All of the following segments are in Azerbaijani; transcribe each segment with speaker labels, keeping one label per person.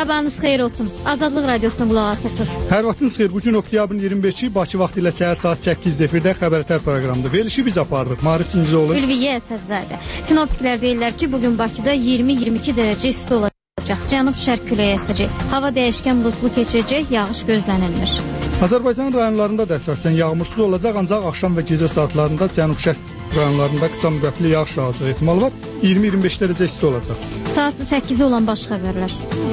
Speaker 1: Sabahınız xeyir olsun. Azadlıq Radiosuna qulaq asırsınız.
Speaker 2: Hər vaxtınız xeyir. Bugün oktyabrın 25-i Bakı vaxtı ilə səhər saat 8-də efirdə xəbərlər proqramında. Verilişi biz aparırıq. Maris İncizoğlu,
Speaker 1: Ülviyə Əsədzadə. Sinoptiklər deyirlər ki, bugün Bakıda 20-22 dərəcə isti olacaq. Cənub-şərq küləyi əsəcək. Hava dəyişkən buludlu keçəcək, yağış gözlənilmir.
Speaker 2: Azərbaycan rayonlarında da əsasən yağmursuz olacaq, ancaq axşam və gecə saatlarında cənub-şərq rayonlarında qısa müddətli yağış yağacağı ehtimalı var. 20-25 dərəcə isti olacaq.
Speaker 1: Saat 8 olan baş xəbərlər.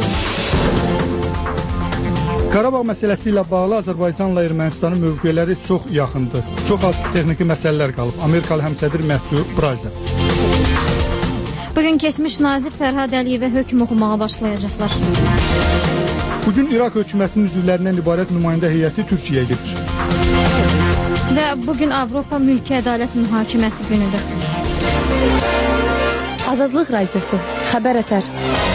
Speaker 2: Qarabağ məsələsi ilə bağlı Azərbaycanla Ermənistanın mövqeləri çox yaxındır. Çox az texniki məsələlər qalıb. Amerikalı həmsədr Məhdi Brazza.
Speaker 1: Bugün keçmiş nazir Fərhad Əliyevə hökm oxumağa başlayacaqlar.
Speaker 2: Bugün İraq hökumətinin üzvlərindən ibarət nümayəndə heyəti Türkiyəyə gedir.
Speaker 1: Və bugün Avropa Mülki Ədalət Mühakiməsi günüdür.
Speaker 3: Azadlıq Radiosu, xəbər ətər.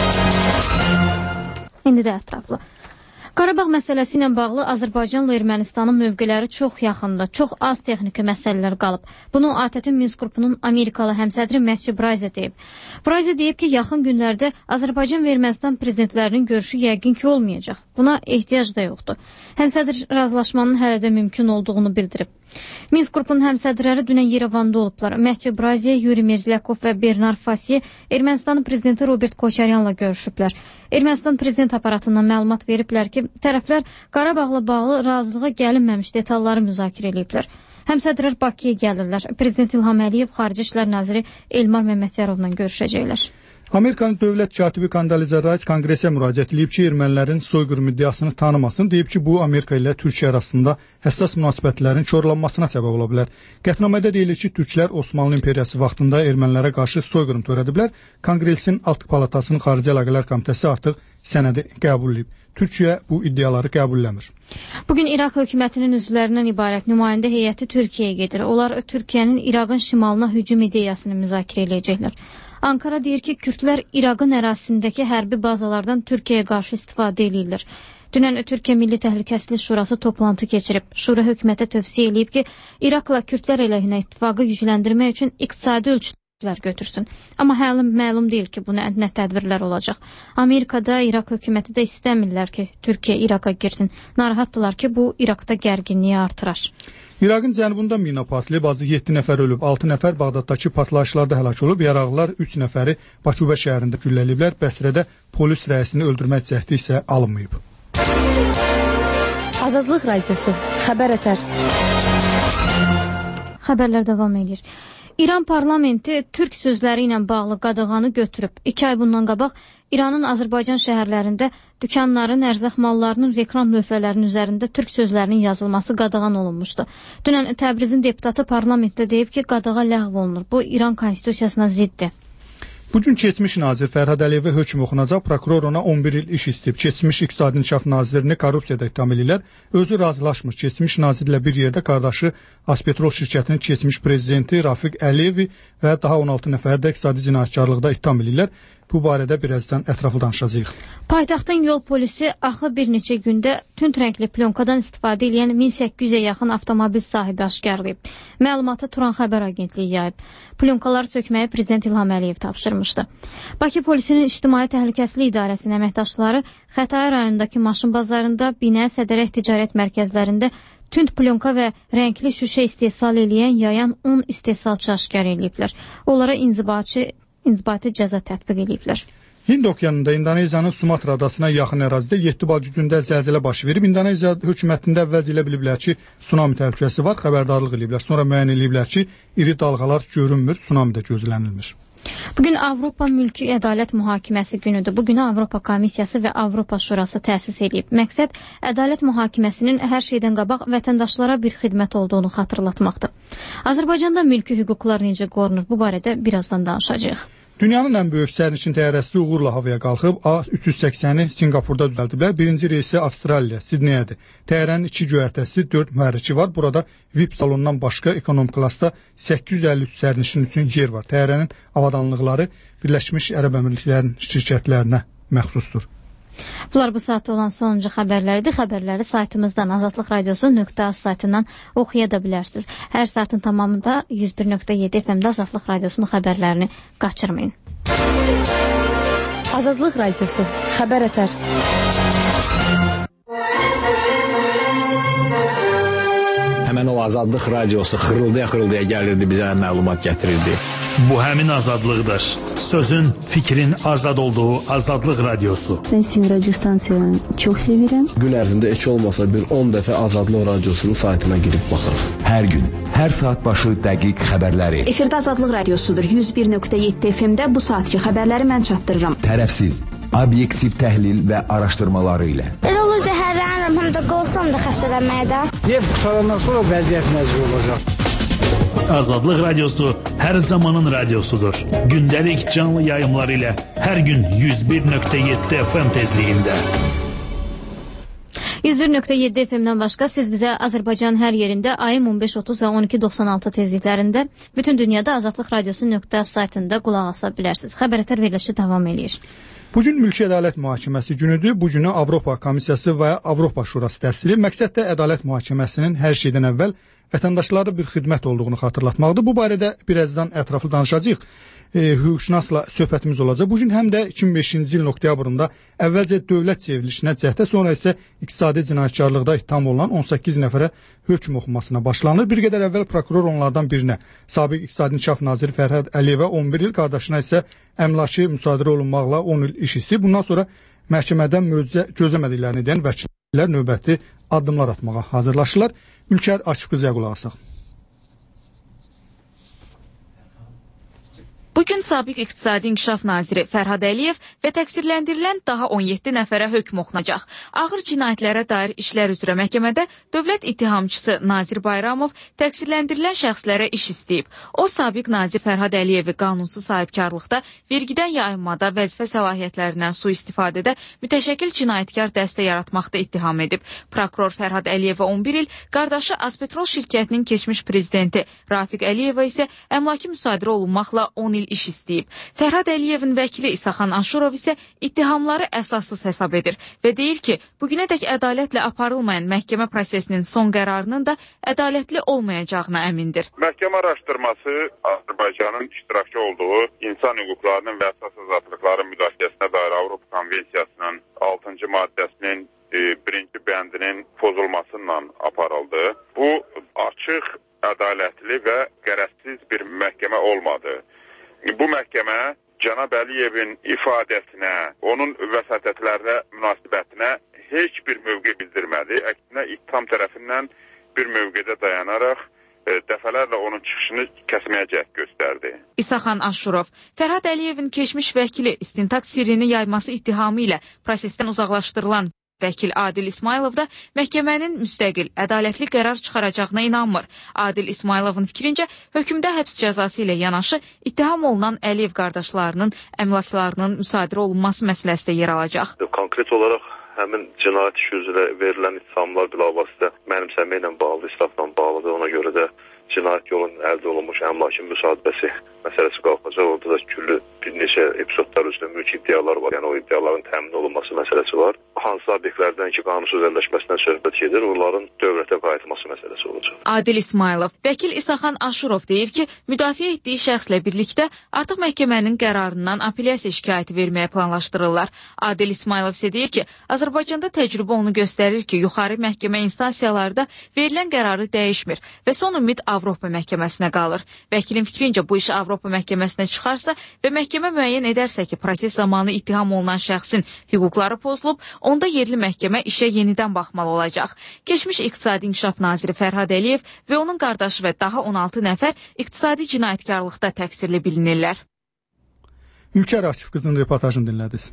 Speaker 1: İndi də ətraflı. Qarabağ məsələsi ilə bağlı Azərbaycanla Ermənistanın mövqeləri çox yaxında, çox az texniki məsələlər qalıb. Bunu ATƏT-in Minsk qrupunun Amerikalı həmsədri Məhdi Brazza deyib. Brazza deyib ki, yaxın günlərdə Azərbaycan və Ermənistan prezidentlərinin görüşü yəqin ki olmayacaq. Buna ehtiyac da yoxdur. Həmsədr razılaşmanın hələ də mümkün olduğunu bildirib. Minsk qrupunun həmsədrləri dünən Yerevanda olublar. Məhdi Brazza, Yuri Merzlyakov və Bernard Fasiye Ermənistanın prezidenti Robert Koçaryanla görüşüblər. Ermənistan prezident aparatından məlumat veriblər ki, tərəflər Qarabağla bağlı razılığa gəlinməmiş detalları müzakirə ediblər. Həmsədrlər Bakıya gəlirlər. Prezident İlham Əliyev Xarici İşlər naziri Elmar Məmmədyarovla görüşəcəklər.
Speaker 2: Amerikanın dövlət katibi Kondoliza Rice konqresə müraciət edib ki, ermənilərin soyqırım iddiasını tanımasın. Deyib ki, bu Amerika ilə Türkiyə arasında həssas münasibətlərin korlanmasına səbəb ola bilər. Qətnamədə deyilir ki, türklər Osmanlı İmperiyası vaxtında ermənilərə qarşı soyqırım törədiblər. Konqresin Alt Palatasının Xarici Əlaqələr Komitəsi artıq sənədi qəbul edib. Türkiyə bu iddiaları qəbulləmir.
Speaker 1: Bugün İraq hökumətinin üzvlərindən ibarət nümayəndə heyəti Türkiyəyə gedir. Onlar Türkiyənin İraqın şimalına hücum ideyasını müzakirə edəcəklər. Ankara deyir ki, Kürdlər İraqın ərazisindəki hərbi bazalardan Türkiyəyə qarşı istifadə edirlər. Dünən Türkiyə Milli Təhlükəsizlik Şurası toplantı keçirib. Şura hökumətə tövsiyə edib ki, İraqla Kürdlər əleyhinə ittifaqı gücləndirmək üçün iqtisadi ölçülər götürsün. Amma məlum deyil ki, bu nə tədbirlər olacaq. Amerikada İraq hökuməti də istəmirlər ki, Türkiyə İraqa girsin. Narahatdılar ki, bu İraqda gərginliyi artırar.
Speaker 2: İraqın cənubunda mina partlayıb, azı 7 nəfər ölüb, 6 nəfər Bağdaddakı partlayışlarda həlak olub, yaralılar 3 nəfəri Bakübə şəhərində gülləliblər. Bəsrədə polis rəisini öldürmək cəhdi isə alınmayıb.
Speaker 3: Azadlıq Radiosu, xəbər ətər.
Speaker 1: Xəbərlər davam edir. İran parlamenti türk sözləri ilə bağlı qadağanı götürüb. 2 ay bundan qabaq İranın Azərbaycan şəhərlərində dükanların, ərzaq mallarının reklam lövhələrinin üzərində türk sözlərinin yazılması qadağan olunmuşdu. Dünən Təbrizin deputatı parlamentdə deyib ki, qadağa ləğv olunur. Bu İran konstitusiyasına ziddir.
Speaker 2: Bugün keçmiş nazir Fərhad Əliyevə hökm oxunacaq. Prokuror ona 11 il iş istəyib. Keçmiş İqtisadi İnkişaf nazirini korrupsiyada ittiham edirlər. Özü razılaşmış. Keçmiş nazirlə bir yerdə qardaşı Aspetrol şirkətinin keçmiş prezidenti Rafiq Əliyevi və daha 16 nəfər də iqtisadi cinayətkarlıqda ittiham edirlər. Bu barədə birazdan ətraflı danışacağıq.
Speaker 1: Paytaxtın yol polisi axı bir neçə gündə tünd rəngli plyonkadan istifadə edən 1800-ə yaxın avtomobil sahibi aşkarlayıb. Məlumatı Turan Xəbər Agentliyi yayıb. Plyonkalar sökməyi Prezident İlham Əliyev tapşırmışdı. Bakı polisinin İctimai Təhlükəsizlik İdarəsinin əməkdaşları Xətai rayonundakı maşın bazarında, Binə, Sədərək ticarət mərkəzlərində tünd plyonka və rəngli şüşə istehsal edən yayan 10 istehsalçı aşkar ediblər. Onlara inzibati cəza tətbiq ediblər.
Speaker 2: Hind okeanında İndoneziyanın Sumatra adasına yaxın ərazidə 7 bal gücündə zəlzələ baş verib. İndoneziya hökumətində əvvəlcə elə biliblər ki, tsunami təhlükəsi var, xəbərdarlıq ediblər. Sonra müəyyən ediblər ki, iri dalğalar görünmür, tsunami də gözlənilmir.
Speaker 1: Bugün Avropa Mülki Ədalət Mühakiməsi günüdür. Bugün Avropa Komissiyası və Avropa Şurası təsis edib. Məqsəd ədalət mühakiməsinin hər şeydən qabaq vətəndaşlara bir xidmət olduğunu xatırlatmaqdır. Azərbaycanda mülki hüquqlar necə qorunur? Bu barədə birazdan danışacağıq.
Speaker 2: Dünyanın ən böyük sərnişin təyyarəsi uğurla havaya qalxıb. A380-i Singapurda düzəldiblər. Birinci reysi Avstraliya, Sidneyədir. Təyyarənin 2 göyərtəsi, 4 mühərriki var. Burada VIP salondan başqa ekonom klassda 853 sərnişin üçün yer var. Təyyarənin avadanlıqları Birləşmiş Ərəb Əmirliklərinin şirkətlərinə məxsusdur.
Speaker 1: Bunlar bu saatda olan sonuncu xəbərlərdir. Xəbərləri saytımızdan azadlıqradiosu.az saytından oxuya da bilərsiniz. Hər saatın tamamında 101.7 FM-də Azadlıq Radiosunun xəbərlərini qaçırmayın.
Speaker 3: Azadlıq Radiosu. Xəbər ətər.
Speaker 4: Həmən o Azadlıq Radiosu xırıldaya gəlirdi, bizə məlumat gətirirdi.
Speaker 5: Bu həmin azadlıqdır. Sözün, fikrin azad olduğu Azadlıq Radiosu.
Speaker 6: Ben sizin radyo stansiyanı çok severim.
Speaker 7: Gün ərzində heç olmasa bir 10 dəfə Azadlıq Radiosunun saytına girib baxırıq.
Speaker 8: Hər gün, hər saat başı dəqiq xəbərləri.
Speaker 9: Efirdə Azadlıq Radiosudur. 101.7 FM-də bu saatki xəbərləri mən çatdırıram.
Speaker 8: Tərəfsiz, obyektiv təhlil və araşdırmaları ilə.
Speaker 10: Elə olur zəhərlənirəm, həm də qorxuram da xəstələnməyə də.
Speaker 11: Neft qutarandan sonra vəziyyət nəzir olacaq.
Speaker 5: Azadlıq Radiosu hər zamanın radiosudur. Gündəlik canlı yayımları ilə hər gün 101.7 FM tezliyində.
Speaker 1: 101.7 FM-dən başqa siz bizə Azərbaycan hər yerində AM 15.30 və 12.96 tezliklərində bütün dünyada Azadlıq Radiosu saytında qulaq asa bilərsiniz. Xəbər verilişi davam edir.
Speaker 2: Bugün Mülki Ədalət Mühakiməsi günüdür. Bu günü Avropa Komissiyası və Avropa Şurası təsdiq edir. Məqsəd də ədalət mühakiməsinin hər şeydən əvvəl vətəndaşlara bir xidmət olduğunu xatırlatmaqdır. Bu barədə birazdan ətraflı danışacağıq. Hüquqşünasla söhbətimiz olacaq. Bugün həm də 2005-ci ilin oktyabrında əvvəlcə dövlət çevrilişinə cəhdə, sonra isə iqtisadi cinayətkarlıqda ittiham olunan 18 nəfərə hökm oxunmasına başlanır. Bir qədər əvvəl prokuror onlardan birinə, sabiq İqtisadi İnkişaf naziri Fərhad Əliyevə 11 il, qardaşına isə əmlakı müsadirə olunmaqla 10 il iş istəyir. Bundan sonra məhkəmədən möcüzə gözləmədiklərini deyən vəkillər növbəti addımlar atmağa hazırlaşırlar. Ülkər Aşıqqızıya qulaq asaq.
Speaker 12: Bugün sabiq İqtisadi İnkişaf naziri Fərhad Əliyev və təqsirləndirilən daha 17 nəfərə hökm oxunacaq. Ağır cinayətlərə dair işlər üzrə məhkəmədə dövlət ittihamçısı Nazir Bayramov təqsirləndirilən şəxslərə iş istəyib. O, sabiq nazir Fərhad Əliyevi qanunsuz sahibkarlıqda, vergidən yayınmada, vəzifə səlahiyyətlərindən sui-istifadədə mütəşəkkil cinayətkar dəstə yaratmaqda ittiham edib. Prokuror Fərhad Əliyevə 11 il, qardaşı Azpetrol şirkətinin keçmiş prezidenti Rafiq Əliyeva isə əmlaki müsadirə olunmaqla 10 il iş istəyib. Fərhad Əliyevin vəkili İsaxan Aşurov isə ittihamları əsassız hesab edir və deyir ki, bugünədək ədalətlə aparılmayan məhkəmə prosesinin son qərarının da ədalətli olmayacağına əmindir.
Speaker 13: Məhkəmə araşdırması Azərbaycanın iştirakçı olduğu insan hüquqlarının və əsas azadlıqların müdafiəsinə dair Avropa Konvensiyasının 6-cı maddəsinin birinci bəndinin pozulmasıyla aparıldı. Bu, açıq, ədalətli və qərəzsiz bir məhkəmə olmadı. Bu məhkəmə cənab Əliyevin ifadəsinə, onun vəsatətlərlə münasibətinə heç bir mövqe bildirmədi. Əksinə ittiham tərəfindən bir mövqedə dayanaraq dəfələrlə onun çıxışını kəsməyə cəhd göstərdi.
Speaker 12: İsaxan Aşurov, Fərhad Əliyevin keçmiş vəkili istintaq sirrini yayması ittihamı ilə prosesdən uzaqlaşdırılan vəkil Adil İsmailov da məhkəmənin müstəqil, ədalətli qərar çıxaracağına inanmır. Adil İsmailovun fikrincə, hökmdə həbs cəzası ilə yanaşı ittiham olunan Əliyev qardaşlarının əmlaklarının müsadirə olunması məsələsi də yer alacaq.
Speaker 14: Konkret olaraq həmin cinayət işi üzrə verilən ittihamlar bilavasitə mənimsəmə ilə bağlı, israfla bağlıdır. Ona görə də cinayət yolunun əldə olunmuş əmlakın müsahibəsi məsələsi qalxacaq. Orada da küllü bir neçə epizodlar üzrə mülki iddialar var. Yəni o iddiaların təmin olunması məsələsi var. Hansı obyektlərdən ki, qanunsuz əlləşməsindən söhbət gedir, onların dövlətə qayıtması məsələsi olacaq.
Speaker 12: Adil İsmailov, vəkil İsaxan Aşurov deyir ki, müdafiə etdiyi şəxslə birlikdə artıq məhkəmənin qərarından apellyasiya şikayəti verməyə planlaşdırırlar. Adil İsmailov isə deyir ki, Azərbaycanda təcrübə onu göstərir ki, yuxarı məhkəmə instansiyalarda verilən qərarı dəyişmir və son ümid Avropa məhkəməsinə qalır. Vəkilin fikrincə bu iş Avropa məhkəməsinə çıxarsa və məhkəmə müəyyən edərsə ki, proses zamanı ittiham olunan şəxsin hüquqları pozulub, onda yerli məhkəmə işə yenidən baxmalı olacaq. Keçmiş İqtisadi İnkişaf naziri Fərhad Əliyev və onun qardaşı və daha 16 nəfər iqtisadi cinayətkarlıqda təqsirli bilinirlər.
Speaker 2: Ülkər Aşıqqızının reportajını dinlədiniz.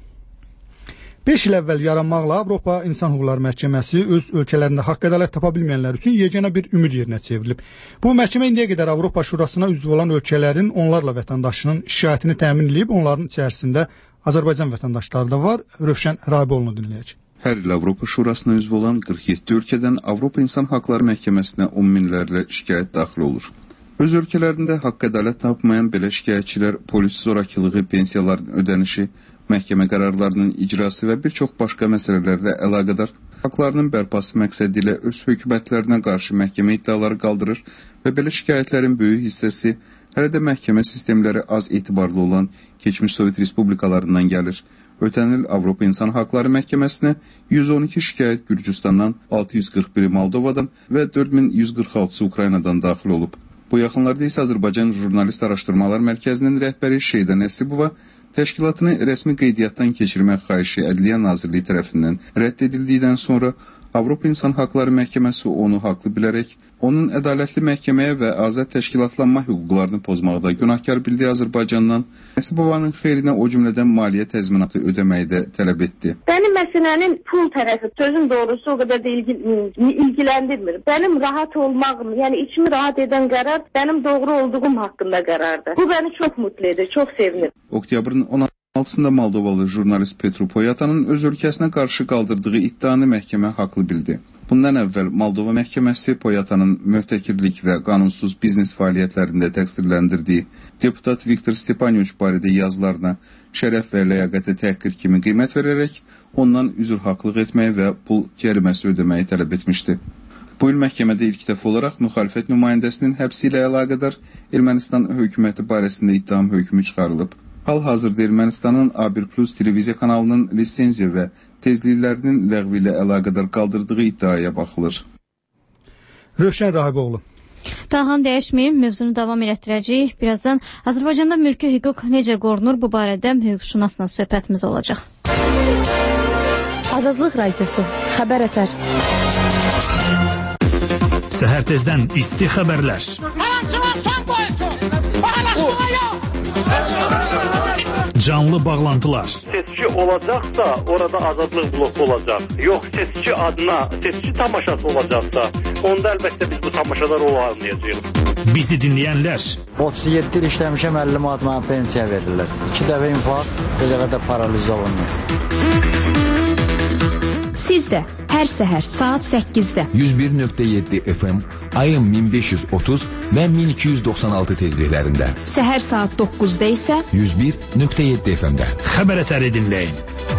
Speaker 2: 5 il əvvəl yaranmaqla Avropa İnsan Hüquqları Məhkəməsi öz ölkələrində haqq ədalət tapa bilməyənlər üçün yeganə bir ümid yerinə çevrilib. Bu məhkəmə indiyə qədər Avropa Şurasına üzv olan ölkələrin onlarla vətəndaşının şikayətini təmin edib, onların içərisində Azərbaycan vətəndaşları da var. Rövşən Rabiboğlu'nu dinləyəcək.
Speaker 15: Hər il Avropa Şurasına üzv olan 47 ölkədən Avropa İnsan Hüquqları Məhkəməsinə 10 minlərlə şikayət daxil olur. Öz ölkələrində haqq ədalət tapmayan belə şikayətçilər polis zorakılığı, pensiyaların ödənişi, məhkəmə qərarlarının icrası və bir çox başqa məsələlərlə əlaqədar haqlarının bərpası məqsədi ilə öz hökumətlərinə qarşı məhkəmə iddiaları qaldırır və belə şikayətlərin böyük hissəsi hələ də məhkəmə sistemləri az etibarlı olan keçmiş Sovet respublikalarından gəlir. Ötən il Avropa İnsan Haqları Məhkəməsinə 112 şikayət Gürcüstandan, 641 Moldovadan və 4146-sı Ukraynadan daxil olub. Bu yaxınlarda isə Azərbaycan Jurnalist Araşdırmalar Mərkəzinin rəhbəri Şeyda Nəsibova təşkilatını rəsmi qeydiyyatdan keçirmək xahişi Ədliyyə Nazirliyi tərəfindən rədd edildikdən sonra Avropa İnsan Haqları Məhkəməsi onu haqlı bilərək, onun ədalətli məhkəməyə və azad təşkilatlanma hüquqlarını pozmaqda günahkar bildiyi Azərbaycandan Nəsibovanın xeyrinə o cümlədən maliyyə təzminatı ödəməyi də tələb etdi.
Speaker 16: Benim məsələnin pul tərəfi sözün doğrusu o qədər də ilgiləndirmir. Benim rahat olmağım, yəni içimi rahat edən qərar benim doğru olduğum haqqında qərardır. Bu beni çok mutlu edir, çok sevinir.
Speaker 15: Oktyabrın 16-sında Moldovalı jurnalist Petru Poyatanın öz ölkəsinə qarşı qaldırdığı iddianı məhkəmə haqlı bildi. Bundan əvvəl Moldova məhkəməsi Poyatanın möhtəkirlik və qanunsuz biznes fəaliyyətlərində təqsirləndirdiyi deputat Viktor Stepanyoviç barədə yazılarına şərəf və ləyaqətə təhqir kimi qiymət verərək ondan üzr haqlıq etməyi və pul cəriməsi ödəməyi tələb etmişdi. Bu il məhkəmədə ilk dəfə olaraq müxalifət nümayəndəsinin həbsi ilə əlaqədar Ermənistan hökuməti barəsində ittiham hökmü çıxarılıb. Hal-hazırda Ermənistanın A1+ televiziya kanalının lisenziya və tezliklərinin ləğvi ilə əlaqədar qaldırdığı iddiaya baxılır.
Speaker 2: Rövşən Rahiboğlu.
Speaker 1: Daha dəyişməyib, mövzunu davam elətdirəcəyik. Birazdan Azərbaycanda mülki hüquq necə qorunur, bu barədə hüquqşünasla söhbətimiz olacaq.
Speaker 3: Azadlıq Radiosu, xəbər ətər.
Speaker 5: Səhər tezdən isti xəbərlər. Canlı bağlantılar.
Speaker 17: Seçki olacaqsa orada azadlıq bloku olacaq. Yox, seçki adına, seçki tamaşası olacaqsa onda əlbəttə biz bu tamaşalar olmayacağıq.
Speaker 5: Bizi dinləyənlər.
Speaker 11: 37 il işləmişəm, 50 manat mənə pensiya verirlər. 2 dəfə infarkt, bir dəfə də paraliz olunur.
Speaker 9: Siz də hər səhər saat 8-də
Speaker 8: 101.7 FM, ayın 1530 və 1296 tezliklərində.
Speaker 9: Səhər saat 9-da isə
Speaker 8: 101.7 FM-də.
Speaker 5: Xəbər ətəri dinləyin.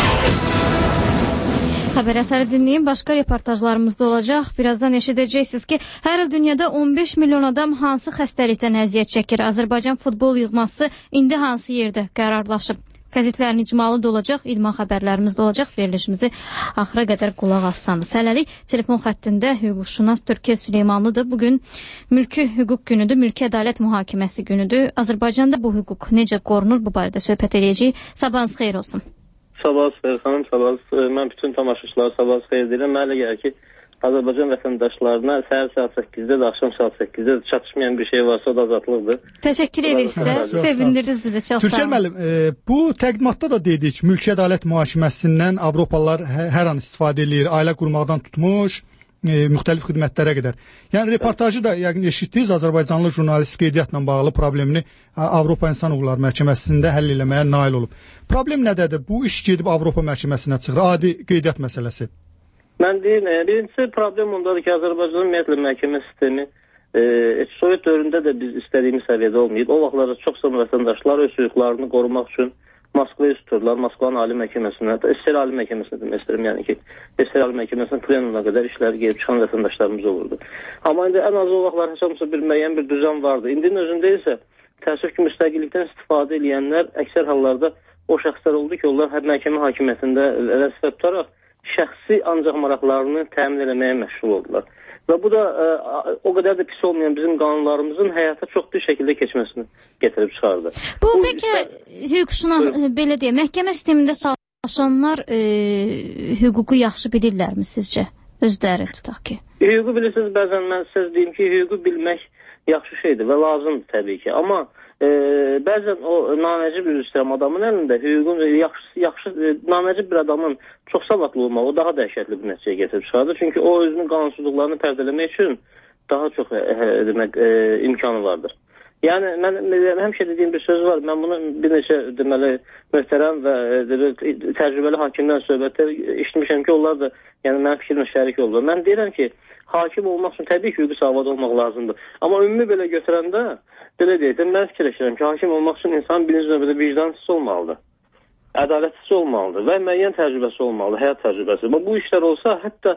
Speaker 1: Xəbər ətəri dinləyin. Başqa reportajlarımızda olacaq. Birazdan eşidəcəksiniz ki, hər il dünyada 15 milyon adam hansı xəstəlikdən əziyyət çəkir? Azərbaycan futbol yığması indi hansı yerdə qərarlaşıb? Qəzetlərin icmalı da olacaq, idman xəbərlərimiz də olacaq. Verilişimizi axıra qədər qulaq assanız. Hələlik telefon xəttində hüquqşünas Türkiyə Süleymanlıdır. Bugün mülki hüquq günüdür, mülki ədalət mühakiməsi günüdür. Azərbaycanda bu hüquq necə qorunur, bu barədə söhbət edəcəyik. Sabahınız xeyir olsun.
Speaker 18: Sabahınız xeyir xanım, sabahınız. Mən bütün tamaşaçılara sabahınız xeyir deyirəm. Mənə elə gəlir ki, Azərbaycan vətəndaşlarına səhər saat 8-də də, axşam saat 8-də çatışmayan bir şey varsa o da azadlıqdır.
Speaker 1: Təşəkkür edirik sizə. Sevindirdiniz bizi. Çox sağ olun.
Speaker 2: Türkçə müəllim, bu təqdimatda da dedik, mülki ədalət mühakiməsindən Avropalılar hər an istifadə edir, ailə qurmaqdan tutmuş, müxtəlif xidmətlərə qədər. Yəni reportajı da yəqin eşitdiniz, Azərbaycanlı jurnalist qeydiyyatla bağlı problemini Avropa İnsan Hüquqları Məhkəməsində həll etməyə nail olub. Problem nədədir? Bu iş gedib Avropa məhkəməsinə çıxır, adi qeydiyyat məsələsi.
Speaker 18: Mən deyim, birincisi problem ondadır ki, Azərbaycanın ümumiyyətlə məhkəmə sistemi Sovet dövründə də biz istədiyimiz səviyyədə olmayıb. O vaxtlarda çox saylı vətəndaşlar öz hüquqlarını qorumaq üçün Moskvaya tuturlar, Moskvanın ali məhkəməsinə, SSR ali məhkəməsinə demək istəyirəm, yəni ki, SSR ali məhkəməsinin plenumuna qədər işləri gelib çıxan vətəndaşlarımız olurdu. Amma indi ən az o vaxtlar həsabımızda bir müəyyən bir düzen vardı. İndinin özündə isə təəssüf ki, müstəqillikdən istifadə edənlər əksər hallarda o şəxslər oldu ki, onlar məhkəmə hakimiyyətində vəzifə tutaraq şəxsi ancaq maraqlarını təmin etməyə məşğul oldular. Və bu da o qədər də pis olmayan bizim qanunlarımızın həyata çox bir şəkildə keçməsini gətirib çıxardı.
Speaker 1: Bu bəlkə hüquqşünas belə deyə, məhkəmə sistemində çalışanlar hüququ yaxşı bilirlərmi sizcə? Özləri tutaq ki.
Speaker 18: Hüququ bilirsiniz, bəzən mən sizə deyim ki, hüququ bilmək yaxşı şeydir və lazımdır təbii ki. Amma bəzən o nanəcib üzrəm adamın əlində hüququn yaxşı nanəcib bir adamın çox savadlı olmaq, o daha dəhşətli bir nəticəyə gətirib çıxardır. Çünki o özünün qanunsuzluqlarını pərdələmək üçün daha çox demək imkanı vardır. Yəni mən həmişə dediyim bir söz var. Mən bunu bir neçə deməli möhtərəm və təcrübəli hakimdən söhbətdə eşitmişəm ki, onlar da yəni mənim fikrimlə şərik oldular. Mən deyirəm ki, hakim olmaq üçün təbii ki, hüquqi savad olmaq lazımdır. Amma ümumi belə götürəndə belə deyək, mən fikirləşirəm ki, hakim olmaq üçün insan birinci növbədə vicdansız olmalıdır, ədalətsiz olmalıdır və müəyyən təcrübəsi olmalıdır, həyat təcrübəsi. Bu işlər olsa, hətta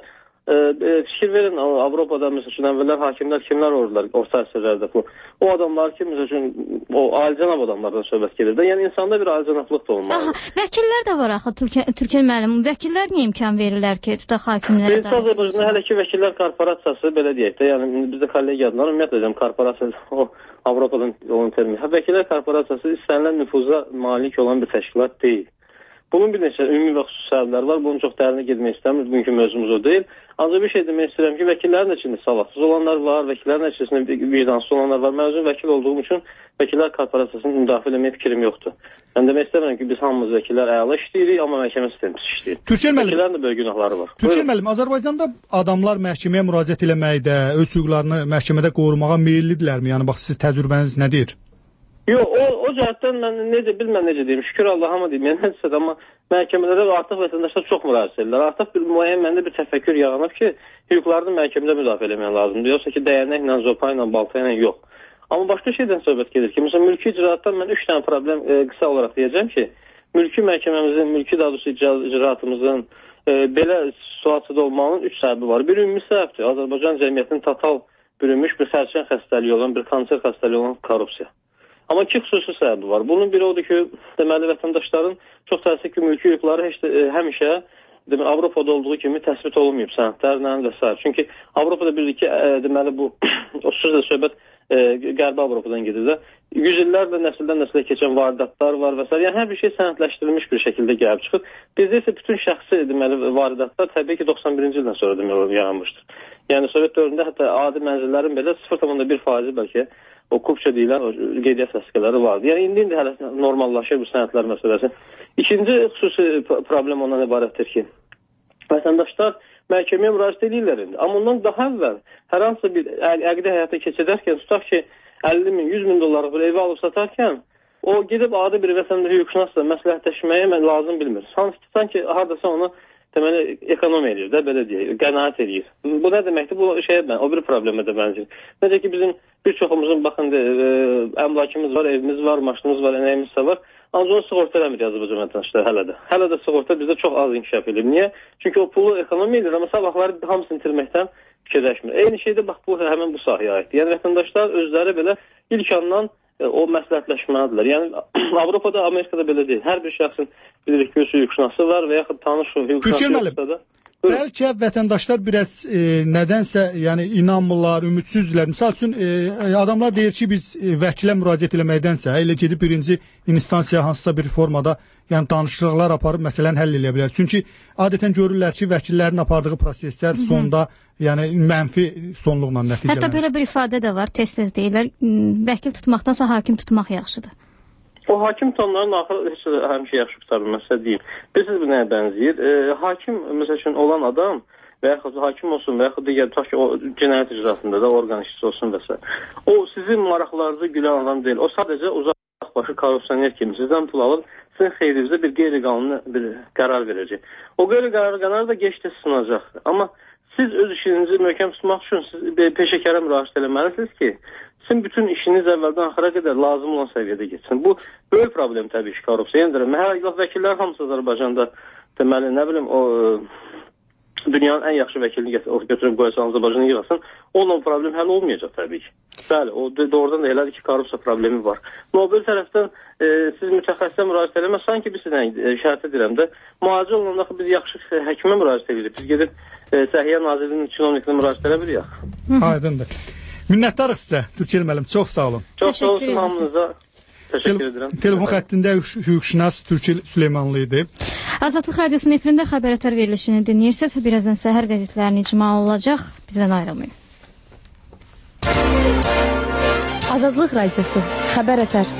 Speaker 18: fikir verin, Avropada məsəl üçün əvvəllər hakimlər kimlər olurlar orta əsrlərdə bu. O adamlar ki, məsəl üçün o alicənab adamlardan söhbət gedir də. Yəni insanda bir alicənablıq da olmalı.
Speaker 1: Vəkillər də var axı Türkiyə müəllim. Vəkillər niyə imkan verirlər ki, tutaq hakimlərə də?
Speaker 18: Azərbaycanda hələ ki vəkillər korporasiyası belə deyək də, yəni bizdə kollegiyalar ümumiyyətlə deyirəm korporasiya o Avropadan olan termin. Vəkillər korporasiyası istənilən nüfuza malik olan bir təşkilat deyil. Bunun bir neçə ümumi və xüsusi səbəbləri var. Bunun çox dərinə girmək istəmirik. Bugünkü mövzumuz o deyil. Ancaq bir şey demək istəyirəm ki, vəkillərin içində savadsız olanlar var, vəkillərin içində vicdansız olanlar var. Mən özüm vəkil olduğum üçün vəkillər korporasiyasını müdafiə etməyə fikrim yoxdur. Mən demək istəmirəm ki, biz hamımız vəkillər əla işləyirik, amma məhkəmə sistemi pis işləyir. Vəkillərin də böyük günahları var.
Speaker 2: Türkiyə müəllim, Azərbaycanda adamlar məhkəməyə müraciət etməkdə, öz hüquqlarını məhkəmədə qorumağa meyllidirlərmi? Yəni bax, sizin təcrübəniz nə deyir?
Speaker 18: Yox, o cəhətdən mən bilməm necə deyim. Şükür Allah'a deyim. Yəni nədirsə, amma məhkəmələrdə artıq vətəndaşlar çox müraciət edirlər. Artıq bir müəyyən məndə bir təfəkkür yaranıb ki, hüquqlarını məhkəmədə müdafiə etmək lazımdır. Yoxsa ki, dəyənəklə, zopa ilə, balta ilə yox. Amma başqa şeydən söhbət gedir ki, məsələn, mülki icraatdan mən 3 dənə problem qısa olaraq deyəcəm ki, mülki məhkəməmizin, mülki daha doğrusu icraatımızın belə situasiyada olmağının 3 səbəbi var. Bir ümumi səbəbdir. Azərbaycan cəmiyyətinin total bürünmüş bir xərçəng xəstəliyi olan, bir kanser xəstəliyi olan korrupsiya. Amma 2 xüsusi səbəbi var. Bunun biri odur ki, deməli vətəndaşların çox təəssüf ki, mülki hüquqları həmişə Avropada olduğu kimi təsbit olunmayıb sənədlərlə və s. Çünki Avropada bildik ki, deməli bu xüsusilə söhbət Qərbi Avropadan gedir də. 100 illərlə nəsildən nəsilə keçən varidatlar var və s. Yəni hər bir şey sənədləşdirilmiş bir şəkildə gəlib çıxır. Bizdə isə bütün şəxsi deməli varidatlar təbii ki 91-ci ildən sonra deməli yaranmışdır. Yəni Sovet dövründə hətta adi mənzillərin belə 0,1% bəlkə o kupça deyilən o qeydiyyat vəsiqələri vardı. Yəni indi hələ normallaşır bu sənədlər məsələsi. İkinci xüsusi problem ondan ibarətdir ki, vətəndaşlar məhkəməyə müraciət edirlər indi. Amma ondan daha əvvəl hər hansı bir əqdi həyata keçirərkən tutaq ki 50 min, 100 min dollarlıq bir evi alıb satarkən o gedib adi bir vətəndaş hüquqşünasla məsləhətləşməyə lazım bilmir. Sanki hardasa onu deməli ekonomiya edir də, belə deyək, qənaət edir. Bu nə deməkdir? Bu o bir problemə də bənzəyir. Necə ki bizim bir çoxumuzun baxın əmlakımız var, evimiz var, maşınımız var, ənəyimiz var. Ancaq onu sığorta eləmir Azərbaycan vətəndaşları hələ də. Hələ də sığorta bizdə çox az inkişaf edir. Niyə? Çünki o pulu ekonomiya edir, amma sabahları hamısını itirməkdən fikirləşmir. Eyni şeydə bax bu həmin bu sahəyə aiddir. Yəni vətəndaşlar özləri belə ilk andan o məsləhətləşməlidirlər. Yəni Avropada, Amerikada belə deyil. Hər bir şəxsin bilirik ki, öz hüquqşünası var və yaxud tanış hüquqşünası yoxsa da.
Speaker 2: Bəlkə vətəndaşlar biraz nədənsə yəni inanmırlar, ümidsizdilər. Misal üçün adamlar deyir ki, biz vəkilə müraciət etməkdənsə elə gedib birinci instansiya hansısa bir formada yəni danışıqlar aparıb məsələni həll edə bilər. Çünki adətən görürlər ki, vəkillərin apardığı proseslər sonda yəni mənfi sonluqla nəticələnir.
Speaker 1: Hətta belə bir ifadə də var, tez-tez deyirlər, vəkil tutmaqdansa hakim tutmaq yaxşıdır.
Speaker 18: O hakim tutanların axırı heç həmişə yaxşı qutar bilməsə deyil. Bilirsiniz bu nəyə bənzəyir? Hakim məsəl üçün olan adam və yaxud hakim olsun və yaxud digər tutaq ki, o cinayət icrasında da orqan işçisi olsun və s. O sizin maraqlarınızı güdən adam deyil. O sadəcə uzaqbaşı korrupsioner kimi sizdən pul alır, sizin xeyrinizə bir qeyri-qanuni bir qərar verəcək. O qeyri-qərar da gec-tez sınacaq. Amma siz öz işinizi möhkəm tutmaq üçün siz peşəkara müraciət etməlisiniz ki, sizin bütün işiniz əvvəldən axıra qədər lazım olan səviyyədə getsin. Bu böyük problem təbii ki, korrupsiya. Yəni hər vəkillər hamısı Azərbaycanda deməli nə bilim o dünyanın ən yaxşı vəkilini götürüb qoyarsan Azərbaycana yığasın, onunla problem həll olmayacaq təbii ki. Bəli, o doğrudan da elədir ki, korrupsiya problemi var. Nobel tərəfdən siz mütəxəssisə müraciət eləmə, sanki biz şəhət edirəm də, müalicə olanda biz yaxşı həkimə müraciət edirik. Biz gedib Səhiyyə Nazirliyinin çinovnikinə müraciət edə bilirik.
Speaker 2: Aydındır. Minnətdarıq sizə, Türkiyə müəllim, çox sağ olun.
Speaker 18: Çox sağ olsun hamınıza. Təşəkkür edirəm.
Speaker 2: Telefon xəttində hüquqşünas Türkiyə Süleymanlı idi.
Speaker 1: Azadlıq Radiosunun efirində xəbər verilişini dinləyirsiniz. Birazdan səhər qəzetlərinin icma olacaq. Bizdən ayrılmayın.
Speaker 3: Azadlıq Radiosu, xəbər ətər.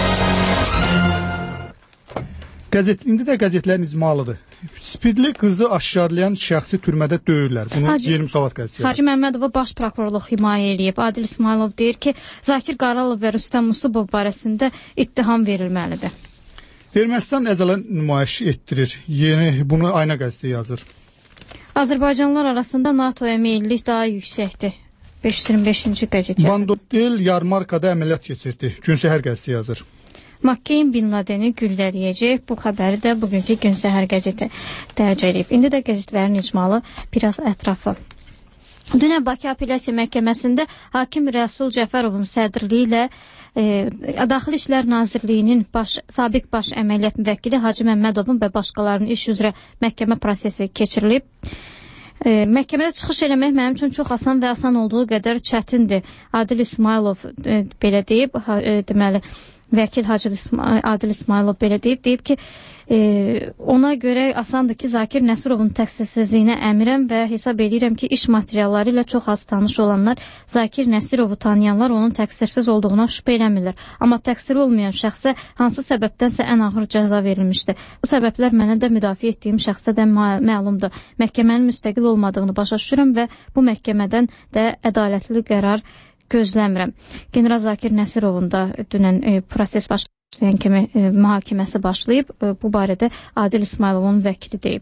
Speaker 2: İndi də qəzetlərin icmalıdır. Spirtli qızı aşkarlayan şəxsi türmədə döyürlər. Bunu 20 Savat qəzetləri.
Speaker 1: Hacı Məmmədova baş prokurorluq himayə eləyib. Adil İsmailov deyir ki, Zakir Qaralov və Rüstəm Musubov barəsində ittiham verilməlidir.
Speaker 2: Ermənistan əzələ nümayiş etdirir. Bunu Ayna qəzeti yazır.
Speaker 1: Azərbaycanlılar arasında NATO-ya meyillik daha yüksəkdir. 525-ci qəzet yazır.
Speaker 2: Bandodel yarmarkada əməliyyat keçirdi. Gün Səhər qəzeti yazır.
Speaker 1: McCain Bin Ladeni güllələyəcək. Bu xəbəri də bugünkü Gün Səhər qəzeti dərc edib. İndi də qəzetlərin icmalı biraz ətrafı. Dünən Bakı Apellyasiya Məhkəməsində hakim Rəsul Cəfərovun sədrliyi ilə Daxili İşlər Nazirliyinin sabiq baş əməliyyat müvəkkili Hacı Məmmədovun və başqalarının iş üzrə məhkəmə prosesi keçirilib. Məhkəmədə çıxış eləmək mənim üçün çox asan və asan olduğu qədər çətindir. Adil İsmailov belə deyib, deməli, vəkil Adil İsmailov belə deyib ki, ona görə asandır ki, Zakir Nəsirovun təqsirsizliyinə əmirəm və hesab edirəm ki, iş materialları ilə çox az tanış olanlar, Zakir Nəsirovu tanıyanlar onun təqsirsiz olduğuna şübhə eləmirlər. Amma təqsiri olmayan şəxsə hansı səbəbdənsə ən ağır cəza verilmişdir. Bu səbəblər mənə də müdafiə etdiyim şəxsə də məlumdur. Məhkəmənin müstəqil olmadığını başa düşürəm və bu məhkəmədən də ədalətli qərar gözləmirəm. General Zakir Nəsirovun da dünən proses başlayan kimi mühakiməsi başlayıb. Bu barədə Adil İsmailovun vəkili deyib.